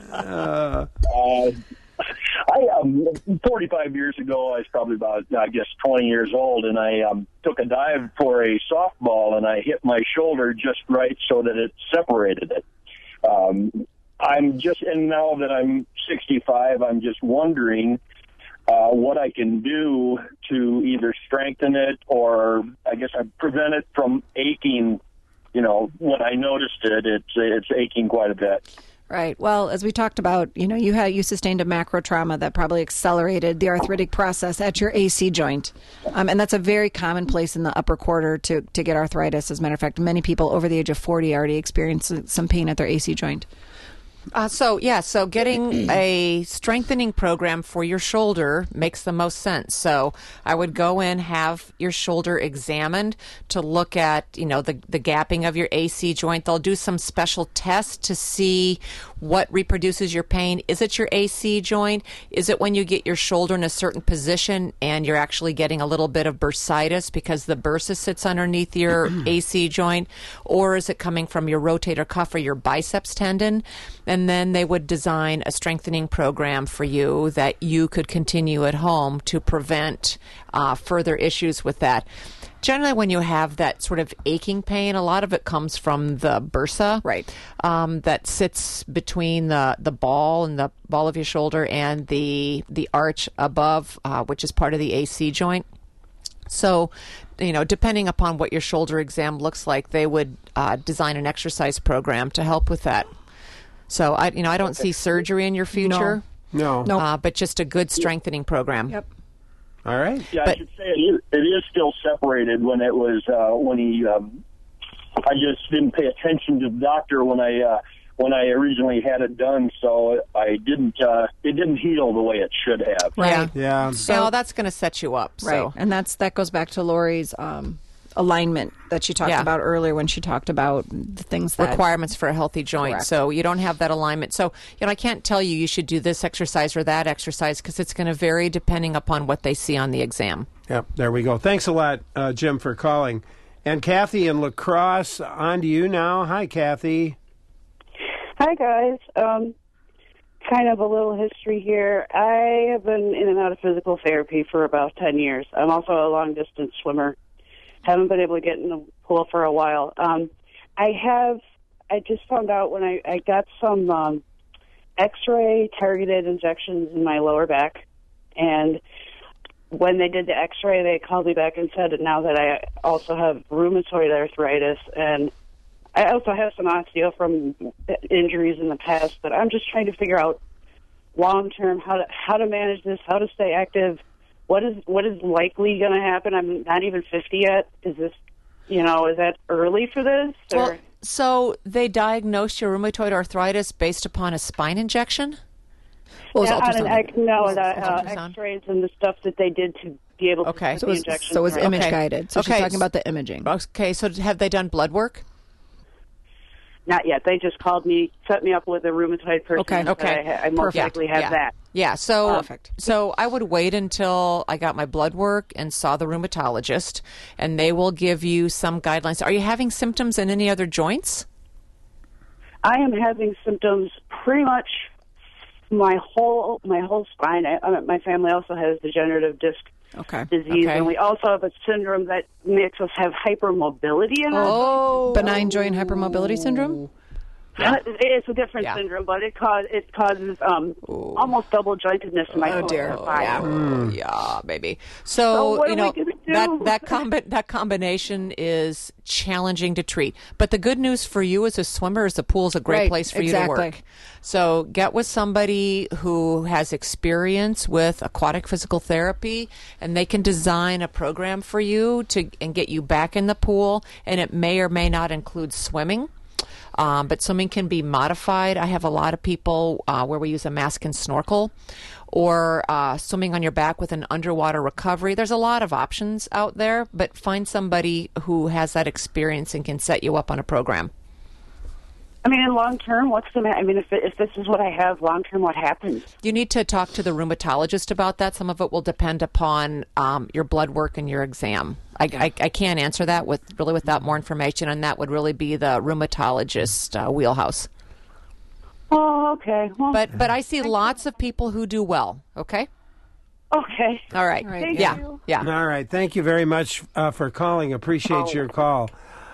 45 years ago, I was probably about, 20 years old, and I took a dive for a softball, and I hit my shoulder just right so that it separated it. And now that I'm 65, I'm just wondering what I can do to either strengthen it or, prevent it from aching. When I noticed it, it's aching quite a bit. Right. Well, as we talked about, you sustained a macro trauma that probably accelerated the arthritic process at your AC joint. And that's a very common place in the upper quarter to get arthritis. As a matter of fact, many people over the age of 40 already experience some pain at their AC joint. So getting a strengthening program for your shoulder makes the most sense. So I would go in, have your shoulder examined to look at, the gapping of your AC joint. They'll do some special tests to see what reproduces your pain. Is it your AC joint? Is it when you get your shoulder in a certain position and you're actually getting a little bit of bursitis because the bursa sits underneath your AC joint? Or is it coming from your rotator cuff or your biceps tendon? And then they would design a strengthening program for you that you could continue at home to prevent further issues with that. Generally, when you have that sort of aching pain, a lot of it comes from the bursa, right? That sits between the ball and the ball of your shoulder and the arch above, which is part of the AC joint. So, depending upon what your shoulder exam looks like, they would design an exercise program to help with that. So, I don't see surgery in your future. No. But just a good strengthening program. Yep. All right. Yeah, I should say it is still separated. When it was I just didn't pay attention to the doctor when I originally had it done, so it didn't heal the way it should have. Right. Yeah. So that's going to set you up. Right. So. And that goes back to Lori's alignment that she talked about earlier when she talked about the things that requirements for a healthy joint. Correct. So you don't have that alignment. So, I can't tell you should do this exercise or that exercise because it's going to vary depending upon what they see on the exam. Yep, there we go. Thanks a lot, Jim, for calling. And Kathy in La Crosse, on to you now. Hi, Kathy. Hi, guys. Kind of a little history here. I have been in and out of physical therapy for about 10 years. I'm also a long-distance swimmer. Haven't been able to get in the pool for a while. I just found out when I got some X-ray targeted injections in my lower back, and when they did the X-ray, they called me back and said now that I also have rheumatoid arthritis, and I also have some osteo from injuries in the past. But I'm just trying to figure out long-term how to manage this, how to stay active. What is likely going to happen? I'm not even 50 yet. Is this, is that early for this? Or? Well, so they diagnosed your rheumatoid arthritis based upon a spine injection? Well, X-rays and the stuff that they did to be able to put the injection. So it was image guided. So she's talking about the imaging. Okay, so have they done blood work? Not yet. They just called me, set me up with a rheumatoid person. Okay. I most likely have that. Yeah, so perfect. So I would wait until I got my blood work and saw the rheumatologist, and they will give you some guidelines. Are you having symptoms in any other joints? I am having symptoms pretty much my whole spine. My family also has degenerative disc disease, and we also have a syndrome that makes us have hypermobility in our benign joint hypermobility syndrome. It's a different syndrome, but it causes almost double jointedness in my thigh. Yeah, baby. So you know that combination is challenging to treat. But the good news for you as a swimmer is the pool is a great place for you to work. So get with somebody who has experience with aquatic physical therapy, and they can design a program for you and get you back in the pool. And it may or may not include swimming. But swimming can be modified. I have a lot of people where we use a mask and snorkel, or swimming on your back with an underwater recovery. There's a lot of options out there, but find somebody who has that experience and can set you up on a program. I mean, in long term, what's the matter? I mean, if this is what I have long term, what happens? You need to talk to the rheumatologist about that. Some of it will depend upon your blood work and your exam. I can't answer that without more information, and that would really be the rheumatologist wheelhouse. Oh, okay. Well, but I see lots of people who do well. Okay. Okay. All right. Thank you. Yeah. All right. Thank you very much for calling. Appreciate your call.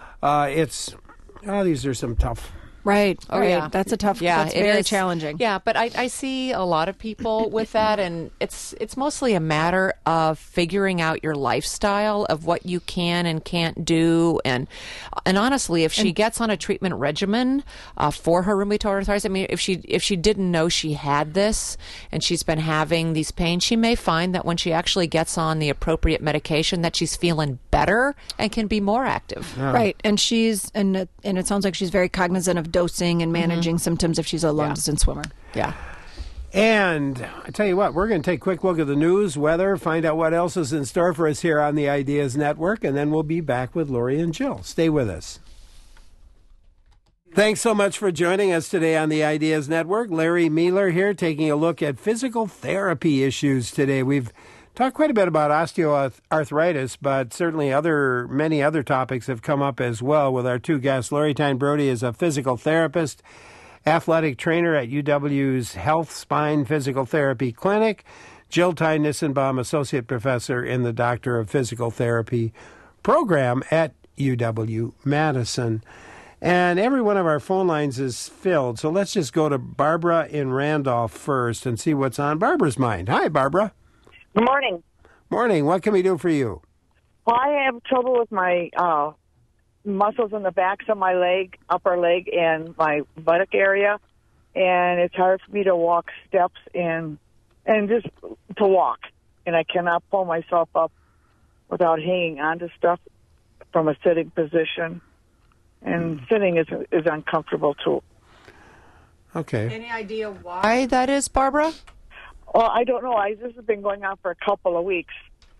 These are some tough. Right. Oh, right. yeah. That's a tough. Yeah, that's very challenging. Yeah, but I see a lot of people with that, and it's mostly a matter of figuring out your lifestyle of what you can and can't do, and honestly, if she gets on a treatment regimen for her rheumatoid arthritis, I mean, if she didn't know she had this and she's been having these pains, she may find that when she actually gets on the appropriate medication, that she's feeling better and can be more active. Oh. Right, and and it sounds like she's very cognizant of dosing and managing symptoms if she's a long-distance swimmer. Yeah. And I tell you what, we're going to take a quick look at the news, weather, find out what else is in store for us here on the Ideas Network, and then we'll be back with Lori and Jill. Stay with us. Thanks so much for joining us today on the Ideas Network. Larry Mealer here, taking a look at physical therapy issues today. We've talked quite a bit about osteoarthritis, but certainly many other topics have come up as well with our two guests. Lori Tyne-Brody is a physical therapist, athletic trainer at UW's Health Spine Physical Therapy Clinic. Jill Tyne-Nissenbaum, associate professor in the Doctor of Physical Therapy program at UW-Madison. And every one of our phone lines is filled, so let's just go to Barbara in Randolph first and see what's on Barbara's mind. Hi, Barbara. Good morning. Morning. What can we do for you? Well, I have trouble with my muscles in the backs of my leg, upper leg, and my buttock area, and it's hard for me to walk steps and just to walk. And I cannot pull myself up without hanging onto stuff from a sitting position. And sitting is uncomfortable too. Okay. Any idea why that is, Barbara? Well, I don't know. This has been going on for a couple of weeks.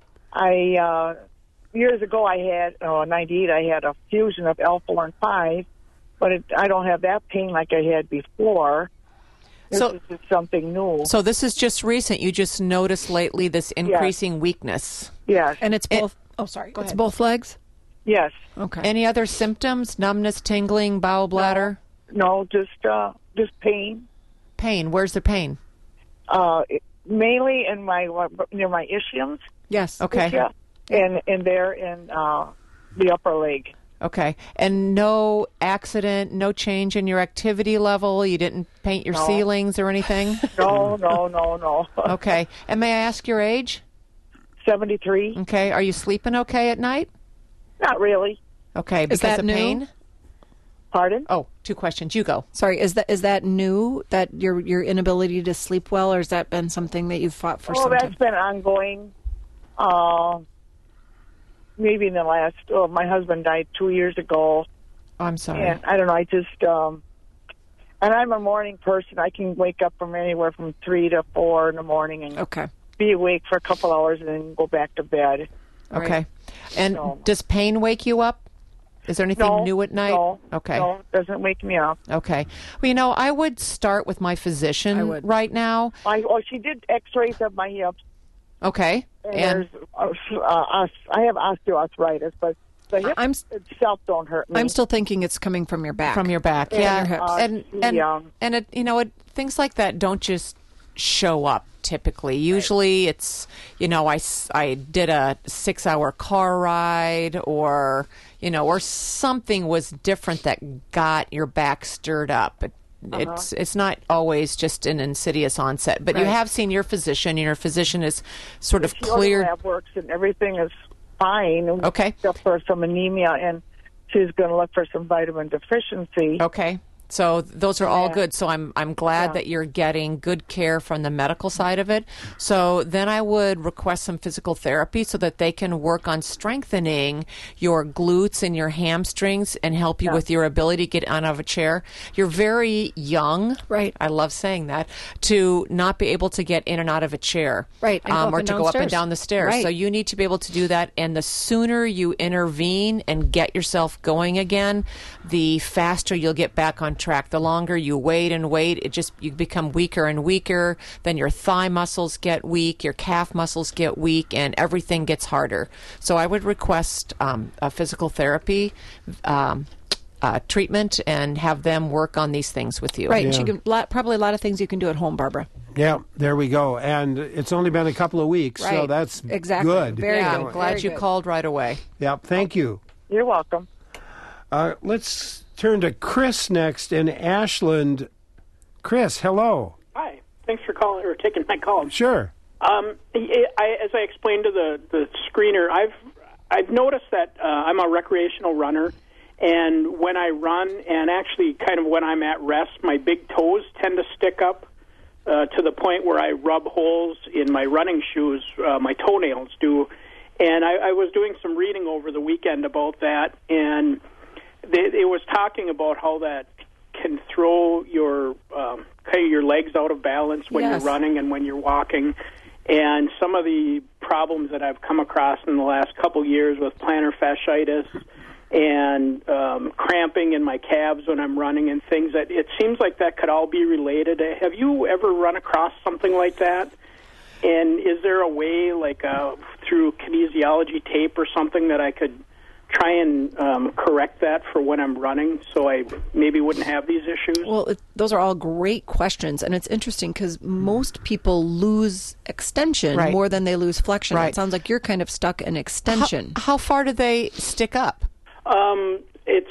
Years ago, I had, 98, I had a fusion of L4 and 5, but I don't have that pain like I had before. This is something new. So this is just recent. You just noticed lately this increasing weakness. Yes. And it's both, go ahead. It's both legs? Yes. Okay. Any other symptoms? Numbness, tingling, bowel bladder? No, just pain. Pain. Where's the pain? Mainly in near my ischiums. Yes. Okay. Yeah, and there in the upper leg. Okay. And no accident, no change in your activity level? You didn't paint your ceilings or anything? No. Okay. And may I ask your age? 73. Okay. Are you sleeping okay at night? Not really. Okay. Because of pain? Pardon? Oh, two questions. You go. Sorry, is that new, that your inability to sleep well, or has that been something that you've fought for some time? Oh, that's been ongoing. Maybe in the last, my husband died 2 years ago. Oh, I'm sorry. And I don't know, I just, and I'm a morning person. I can wake up from anywhere from 3 to 4 in the morning and be awake for a couple hours and then go back to bed. Okay. Right? And does pain wake you up? Is there anything new at night? No. Okay. No, it doesn't wake me up. Okay. Well, I would start with my physician right now. She did x-rays of my hips. Okay. And I have osteoarthritis, but the hips itself don't hurt me. I'm still thinking it's coming from your back. From your back, and yeah. Your hips. And things like that don't just show up typically. Usually it's, I did a 6-hour car ride or something was different that got your back stirred up. It's not always just an insidious onset, but you have seen your physician, and your physician is sort of cleared. The lab works and everything is fine. Okay. Except for some anemia, and she's going to look for some vitamin deficiency. Okay. So those are all good. So I'm glad that you're getting good care from the medical side of it. So then I would request some physical therapy so that they can work on strengthening your glutes and your hamstrings and help you with your ability to get out of a chair. You're very young. Right. I love saying that, to not be able to get in and out of a chair. Right. Or to go up and down the stairs. Right. So you need to be able to do that. And the sooner you intervene and get yourself going again, the faster you'll get back on track. The longer you wait and wait, you become weaker and weaker. Then your thigh muscles get weak, your calf muscles get weak, and everything gets harder. So I would request a physical therapy treatment and have them work on these things with you. Right. Yeah. And she can, probably a lot of things you can do at home, Barbara. Yeah, there we go. And it's only been a couple of weeks, so that's good. Very good. I'm glad you called right away. Yeah, thank you. You're welcome. Let's turn to Chris next in Ashland. Chris, hello. Hi. Thanks for calling or taking my call. Sure. As I explained to the screener, I've noticed that I'm a recreational runner, and when I run, and actually kind of when I'm at rest, my big toes tend to stick up to the point where I rub holes in my running shoes. My toenails do. And I was doing some reading over the weekend about that, and it was talking about how that can throw your kind of your legs out of balance when you're running and when you're walking. And some of the problems that I've come across in the last couple years with plantar fasciitis and cramping in my calves when I'm running and things, that it seems like that could all be related. Have you ever run across something like that? And is there a way, like through kinesiology tape or something, that I could try and correct that for when I'm running so I maybe wouldn't have these issues? Well, those are all great questions, and it's interesting because most people lose extension more than they lose flexion. It sounds like you're kind of stuck in extension. How far do they stick up? It's,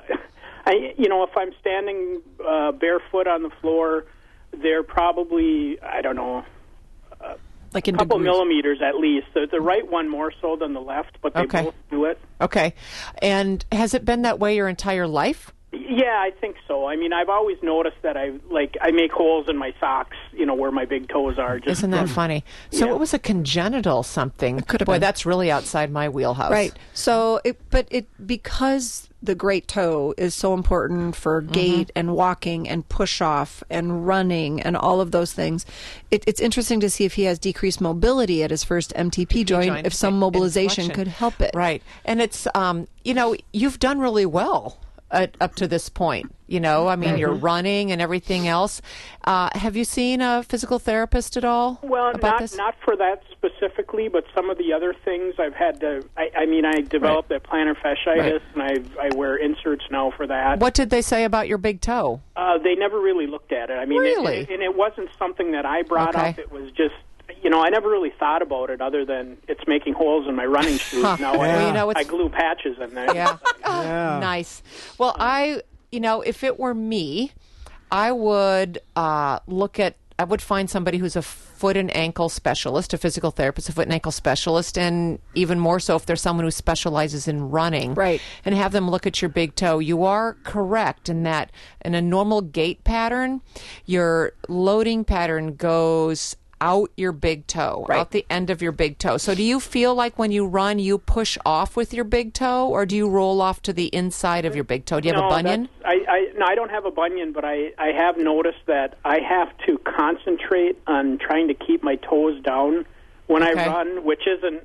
if I'm standing barefoot on the floor, they're probably, I don't know, like in a couple degrees. Millimeters at least. The right one more so than the left, but they both do it. Okay. And has it been that way your entire life? Yeah, I think so. I mean, I've always noticed that I make holes in my socks, where my big toes are. Isn't that funny? So it was a congenital something. It could have been. Boy, that's really outside my wheelhouse. Right. So, because the great toe is so important for gait and walking and push off and running and all of those things, it's interesting to see if he has decreased mobility at his first MTP joint, if some mobilization could help it. Right. And it's, you've done really well up to this point. You're running and everything else. Have you seen a physical therapist at all? Well, not for that specifically, but some of the other things I've had to. I developed that plantar fasciitis, and I wear inserts now for that. What did they say about your big toe? They never really looked at it. I mean, really? It wasn't something that I brought up. It was just. I never really thought about it other than it's making holes in my running shoes. Now I glue patches in there. Yeah. Nice. Well, if it were me, I would I would find somebody who's a foot and ankle specialist, a physical therapist, a foot and ankle specialist, and even more so if there's someone who specializes in running. Right. And have them look at your big toe. You are correct in that in a normal gait pattern, your loading pattern goes out your big toe, out the end of your big toe. So do you feel like when you run, you push off with your big toe, or do you roll off to the inside of your big toe? Do you have a bunion? No, I don't have a bunion, but I have noticed that I have to concentrate on trying to keep my toes down when I run, which isn't,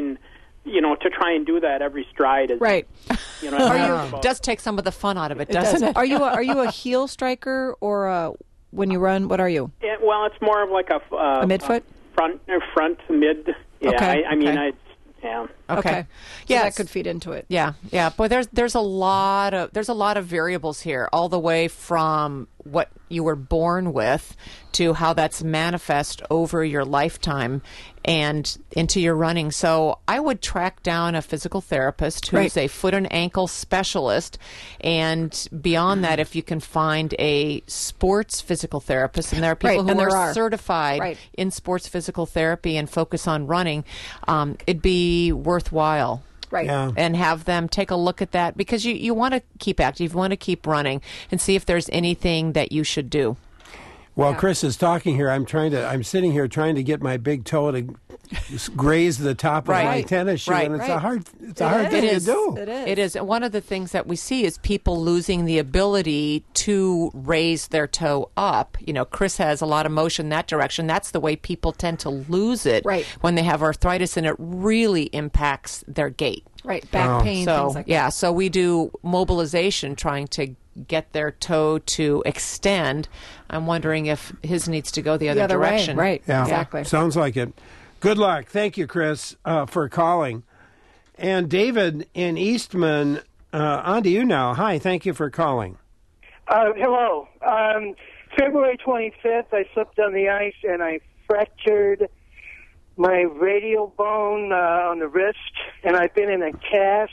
to try and do that every stride is right. Does take some of the fun out of it, doesn't it? Are you a heel striker or when you run? What are you? Well, it's more of like a midfoot, front mid. Yeah, okay. Okay. So Yeah, that could feed into it. Yeah. Boy, there's a lot of variables here, all the way from what you were born with to how that's manifest over your lifetime and into your running. So I would track down a physical therapist who's a foot and ankle specialist, and beyond that, if you can find a sports physical therapist, and there are people who are certified in sports physical therapy and focus on running, it'd be worthwhile. Right. Yeah. And have them take a look at that, because you want to keep active, you want to keep running, and see if there's anything that you should do. While Chris is talking here, I'm sitting here trying to get my big toe to graze the top of my tennis shoe, and it's a hard thing to do. It is. One of the things that we see is people losing the ability to raise their toe up. You know, Chris has a lot of motion that direction. That's the way people tend to lose it when they have arthritis, and it really impacts their gait. Right, back pain, things like that. So we do mobilization, trying to get their toe to extend. I'm wondering if his needs to go the other direction. Right, yeah. Exactly. Sounds like it. Good luck. Thank you, Chris, for calling. And David in Eastman, on to you now. Hi, thank you for calling. Hello. February 25th, I slipped on the ice and I fractured my radial bone on the wrist, and I've been in a cast.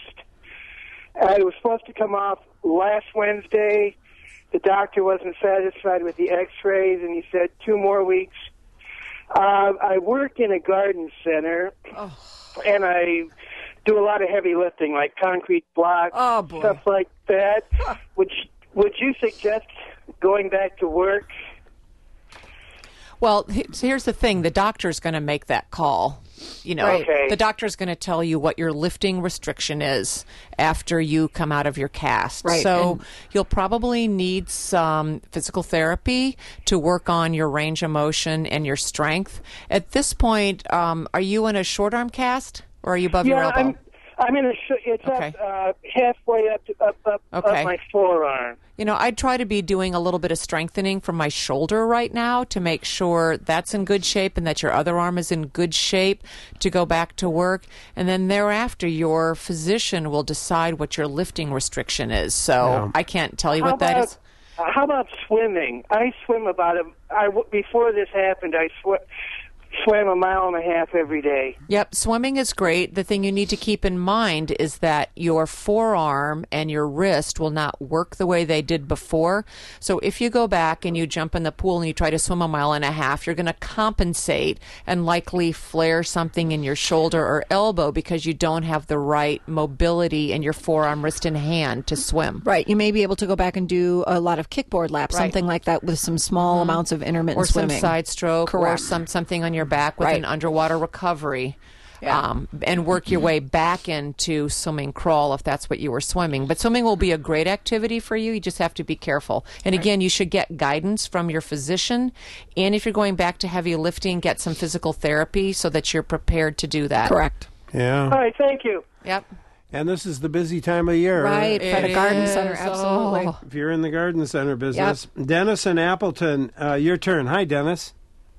I was supposed to come off last Wednesday. The doctor wasn't satisfied with the x-rays, and he said 2 more weeks. I work in a garden center, and I do a lot of heavy lifting, like concrete blocks, stuff like that. Would you suggest going back to work? Well, here's the thing. The doctor's going to make that call. You know, the doctor's going to tell you what your lifting restriction is after you come out of your cast. Right. So you'll probably need some physical therapy to work on your range of motion and your strength. At this point, are you in a short arm cast, or are you above your elbow? I'm in it's up halfway up my forearm. You know, I'd try to be doing a little bit of strengthening from my shoulder right now to make sure that's in good shape and that your other arm is in good shape to go back to work. And then thereafter, your physician will decide what your lifting restriction is. So I can't tell you what that is. How about swimming? I swim before this happened, I swam 1.5 miles every day. Yep, swimming is great. The thing you need to keep in mind is that your forearm and your wrist will not work the way they did before. So if you go back and you jump in the pool and you try to swim 1.5 miles, you're going to compensate and likely flare something in your shoulder or elbow because you don't have the right mobility in your forearm, wrist, and hand to swim. Right. You may be able to go back and do a lot of kickboard laps, something like that, with some small amounts of intermittent swimming. Or some side stroke, or something on your back with an underwater recovery, and work your way back into swimming crawl if that's what you were swimming. But swimming will be a great activity for you. You just have to be careful. And again, you should get guidance from your physician. And if you're going back to heavy lifting, get some physical therapy so that you're prepared to do that. Correct. Yeah. All right, thank you. Yep. And this is the busy time of year. Right, for the garden center, absolutely. If you're in the garden center business. Yep. Dennis in Appleton, your turn. Hi, Dennis.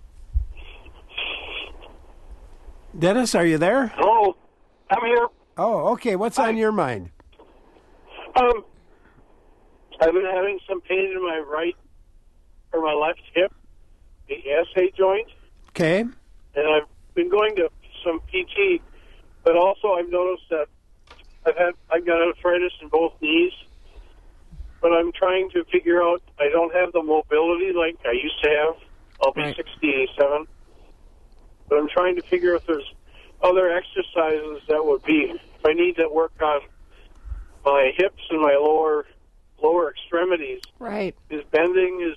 Dennis, are you there? Hello, I'm here. Oh, okay. What's on your mind? I've been having some pain in my my left hip, the SA joint. Okay. And I've been going to some PT, but also I've noticed that I've got arthritis in both knees. But I'm trying to figure out, I don't have the mobility like I used to have. I'll be 67. But I'm trying to figure if there's other exercises that would be, if I need to work on my hips and my lower extremities. Right. Is bending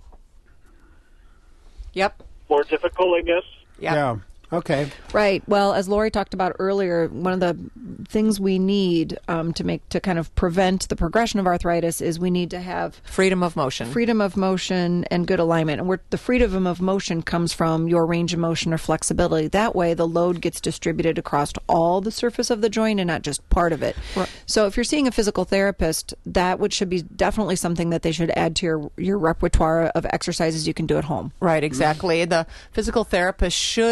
more difficult, I guess? Yeah. Okay. Right. Well, as Lori talked about earlier, one of the things we need to kind of prevent the progression of arthritis is we need to have freedom of motion and good alignment. And the freedom of motion comes from your range of motion or flexibility. That way, the load gets distributed across all the surface of the joint and not just part of it. Right. So, if you're seeing a physical therapist, that should be definitely something that they should add to your repertoire of exercises you can do at home. Right. Exactly. The physical therapist should have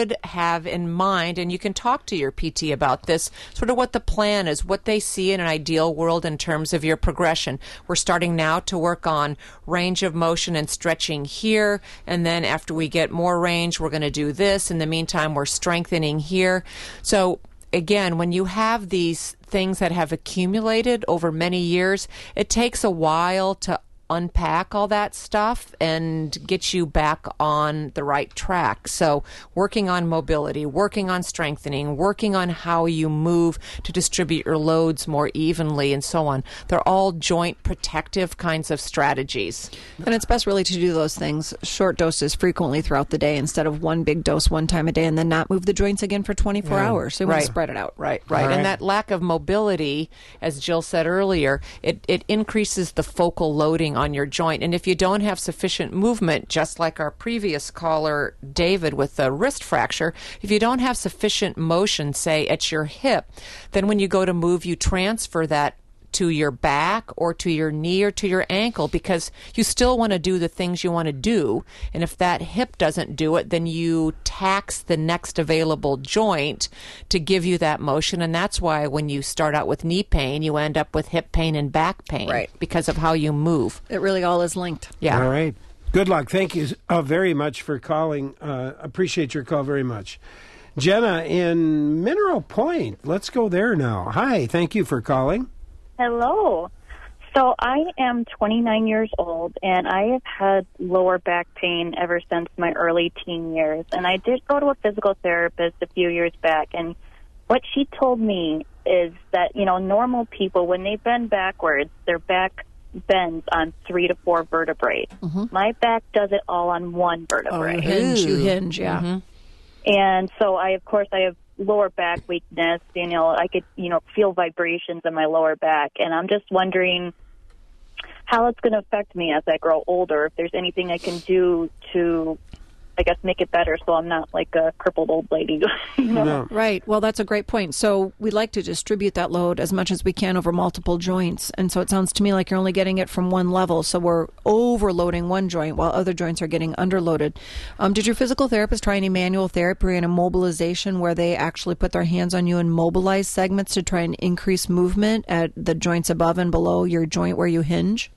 have in mind, and you can talk to your PT about this, sort of what the plan is, what they see in an ideal world in terms of your progression. We're starting now to work on range of motion and stretching here, and then after we get more range, we're going to do this. In the meantime, we're strengthening here. So again, when you have these things that have accumulated over many years, it takes a while to unpack all that stuff and get you back on the right track. So working on mobility, working on strengthening, working on how you move to distribute your loads more evenly and so on. They're all joint protective kinds of strategies. And it's best really to do those things, short doses frequently throughout the day instead of one big dose one time a day and then not move the joints again for 24 hours. So you want to spread it out. Right. And that lack of mobility, as Jill said earlier, it increases the focal loading on your joint. And if you don't have sufficient movement, just like our previous caller, David, with the wrist fracture, if you don't have sufficient motion, say, at your hip, then when you go to move, you transfer that to your back or to your knee or to your ankle because you still want to do the things you want to do. And if that hip doesn't do it, then you tax the next available joint to give you that motion. And that's why when you start out with knee pain, you end up with hip pain and back pain because of how you move. It really all is linked. Yeah. All right. Good luck. Thank you very much for calling. Appreciate your call very much. Jenna in Mineral Point. Let's go there now. Hi. Thank you for calling. Hello. So I am 29 years old, and I have had lower back pain ever since my early teen years. And I did go to a physical therapist a few years back, and what she told me is that, you know, normal people, when they bend backwards, their back bends on 3 to 4 vertebrae. Mm-hmm. My back does it all on one vertebrae. Oh, you hinge, yeah. Mm-hmm. And so I have lower back weakness. You know, I could, feel vibrations in my lower back, and I'm just wondering how it's going to affect me as I grow older. If there's anything I can do to, I guess, make it better so I'm not like a crippled old lady. No. Right. Well, that's a great point. So we like to distribute that load as much as we can over multiple joints. And so it sounds to me like you're only getting it from one level. So we're overloading one joint while other joints are getting underloaded. Did your physical therapist try any manual therapy or an immobilization where they actually put their hands on you and mobilize segments to try and increase movement at the joints above and below your joint where you hinge?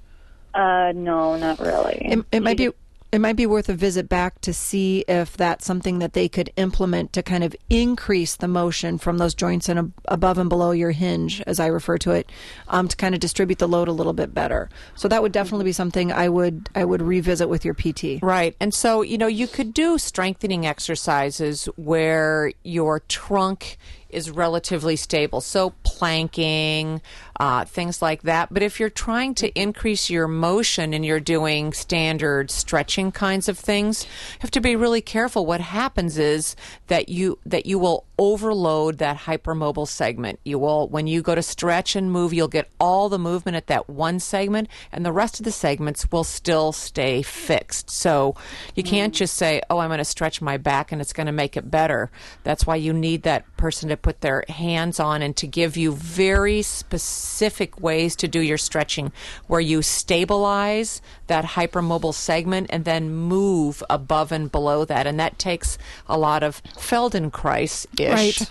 No, not really. It might be worth a visit back to see if that's something that they could implement to kind of increase the motion from those joints and above and below your hinge, as I refer to it, to kind of distribute the load a little bit better. So that would definitely be something I would revisit with your PT. Right. And so, you could do strengthening exercises where your trunk is relatively stable. So planking, things like that. But if you're trying to increase your motion and you're doing standard stretching kinds of things, you have to be really careful. What happens is that you will overload that hypermobile segment. You will, when you go to stretch and move, you'll get all the movement at that one segment, and the rest of the segments will still stay fixed. So you can't just say, oh, I'm going to stretch my back and it's going to make it better. That's why you need that person to put their hands on and to give you very specific ways to do your stretching where you stabilize that hypermobile segment and then move above and below that. And that takes a lot of Feldenkrais-ish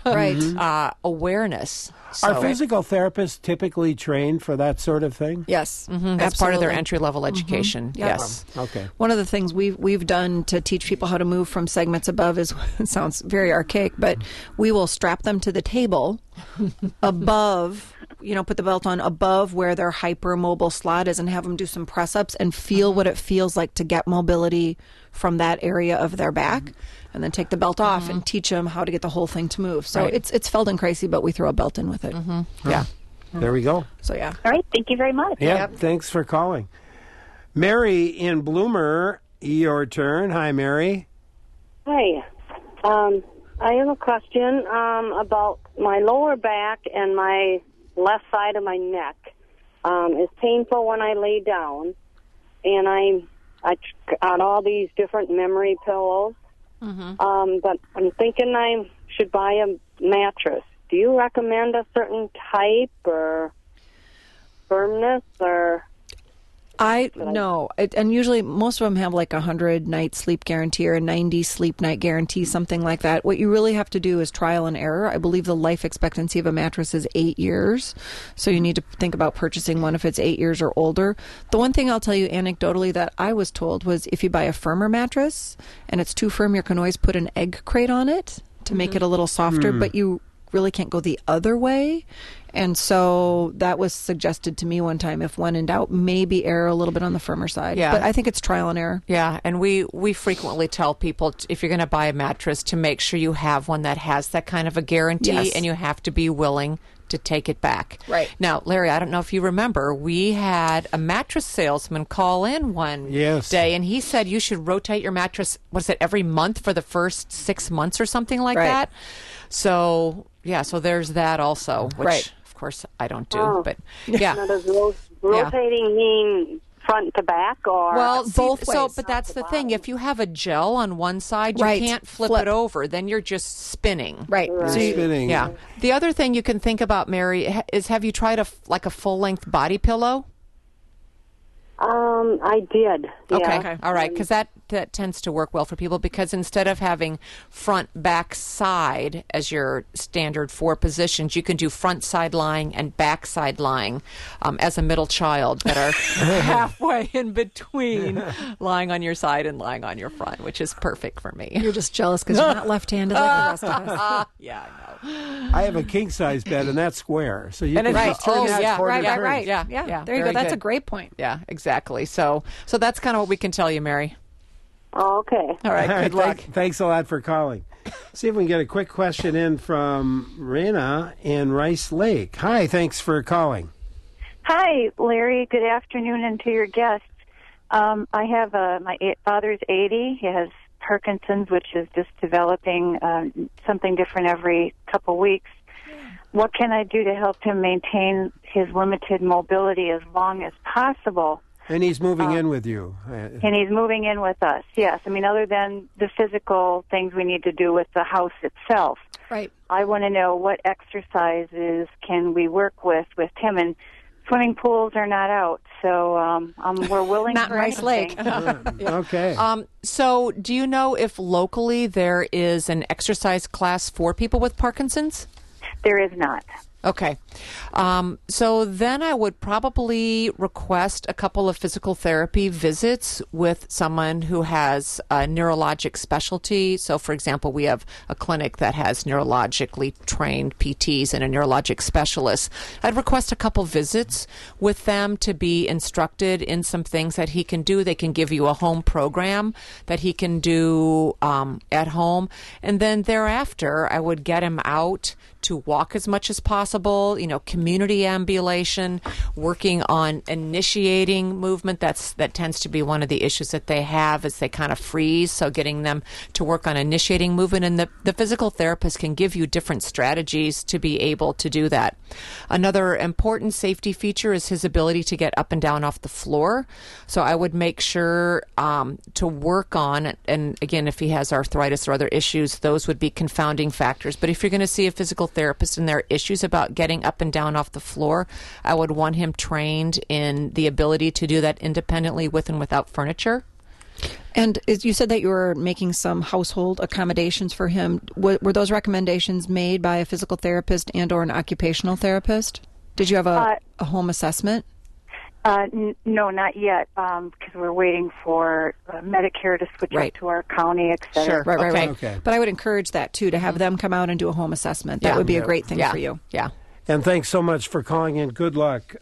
awareness. Are physical therapists typically trained for that sort of thing? Yes. Mm-hmm. That's part of their entry-level education. Mm-hmm. Yes. Okay. One of the things we've done to teach people how to move from segments above is, it sounds very archaic, but we will strap them to the table above, put the belt on above where their hypermobile slot is and have them do some press-ups and feel what it feels like to get mobility from that area of their back. And then take the belt off and teach them how to get the whole thing to move. So it's Feldenkrais, but we throw a belt in with it. Mm-hmm. Yeah. There we go. So, yeah. All right. Thank you very much. Yeah. Thanks for calling. Mary in Bloomer, your turn. Hi, Mary. Hi. I have a question about my lower back and my left side of my neck. It's painful when I lay down, and I got all these different memory pillows. Mm-hmm. But I'm thinking I should buy a mattress. Do you recommend a certain type or firmness or? And usually most of them have like 100-night sleep guarantee or a 90 sleep night guarantee, something like that. What you really have to do is trial and error. I believe the life expectancy of a mattress is 8 years, so you need to think about purchasing one if it's 8 years or older. The one thing I'll tell you anecdotally that I was told was if you buy a firmer mattress and it's too firm, you can always put an egg crate on it to make it a little softer, but you really can't go the other way. And so that was suggested to me one time. If when in doubt, maybe err a little bit on the firmer side. Yeah. But I think it's trial and error. Yeah, and we frequently tell people if you're going to buy a mattress to make sure you have one that has that kind of a guarantee, and you have to be willing to take it back. Right. Now, Larry, I don't know if you remember, we had a mattress salesman call in one day, and he said you should rotate your mattress, every month for the first 6 months or something like that? So, so there's that also, which, of course, I don't do. But, yeah. Now, does rotating mean front to back or both ways? But that's the thing. If you have a gel on one side, you can't flip it over. Then you're just spinning. Right. So spinning. Yeah. The other thing you can think about, Mary, is have you tried a full-length body pillow? I did. Yeah. Okay. All right. Because that tends to work well for people because instead of having front, back, side as your standard 4 positions, you can do front side lying and back side lying as a middle child that are halfway in between lying on your side and lying on your front, which is perfect for me. You're just jealous because you're not left-handed like the rest of us. Yeah, I know. I have a king-size bed, and that's square. So you can right. just turn that quarter turns. Yeah. There you go. That's a great point. Yeah, exactly. So that's kind of what we can tell you, Mary. Okay. All right. Good luck. Thanks a lot for calling. See if we can get a quick question in from Rena in Rice Lake. Hi. Thanks for calling. Hi, Larry. Good afternoon, and to your guests. I have my father's 80. He has Parkinson's, which is just developing something different every couple weeks. What can I do to help him maintain his limited mobility as long as possible? And he's moving in with you. And he's moving in with us, yes. I mean, other than the physical things we need to do with the house itself. Right. I want to know what exercises can we work with him. And swimming pools are not out, so we're willing not for Rice Lake. Okay. So do you know if locally there is an exercise class for people with Parkinson's? There is not. Okay. So then I would probably request a couple of physical therapy visits with someone who has a neurologic specialty. So, for example, we have a clinic that has neurologically trained PTs and a neurologic specialist. I'd request a couple visits with them to be instructed in some things that he can do. They can give you a home program that he can do at home. And then thereafter, I would get him out to walk as much as possible, community ambulation, working on initiating movement. That tends to be one of the issues that they have is they kind of freeze. So getting them to work on initiating movement. And the physical therapist can give you different strategies to be able to do that. Another important safety feature is his ability to get up and down off the floor. So I would make sure to work on, and again, if he has arthritis or other issues, those would be confounding factors. But if you're going to see a physical therapist and there are issues about getting up and down off the floor, I would want him trained in the ability to do that independently with and without furniture. And you said that you were making some household accommodations for him. Were those recommendations made by a physical therapist and or an occupational therapist? Did you have a home assessment? No, not yet, because we're waiting for Medicare to switch up to our county, et cetera. Sure, right. Okay. But I would encourage that, too, to have them come out and do a home assessment. That would be a great thing for you. Yeah. And thanks so much for calling in. Good luck.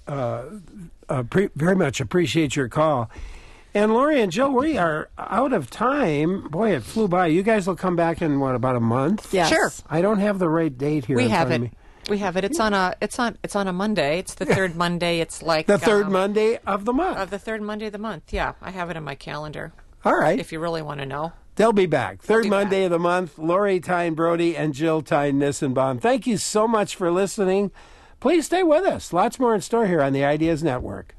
Very much appreciate your call. And Lori and Jill, we are out of time. Boy, it flew by. You guys will come back in, about a month? Yes. Sure. I don't have the right date here. We have it. We have it. It's on a Monday. It's the third Monday. It's like the third Monday of the month. Of the third Monday of the month. Yeah, I have it in my calendar. All right. If you really want to know. They'll be back. Third Monday of the month. Lori Tyne Brody and Jill Tyne Nissenbaum. Thank you so much for listening. Please stay with us. Lots more in store here on the Ideas Network.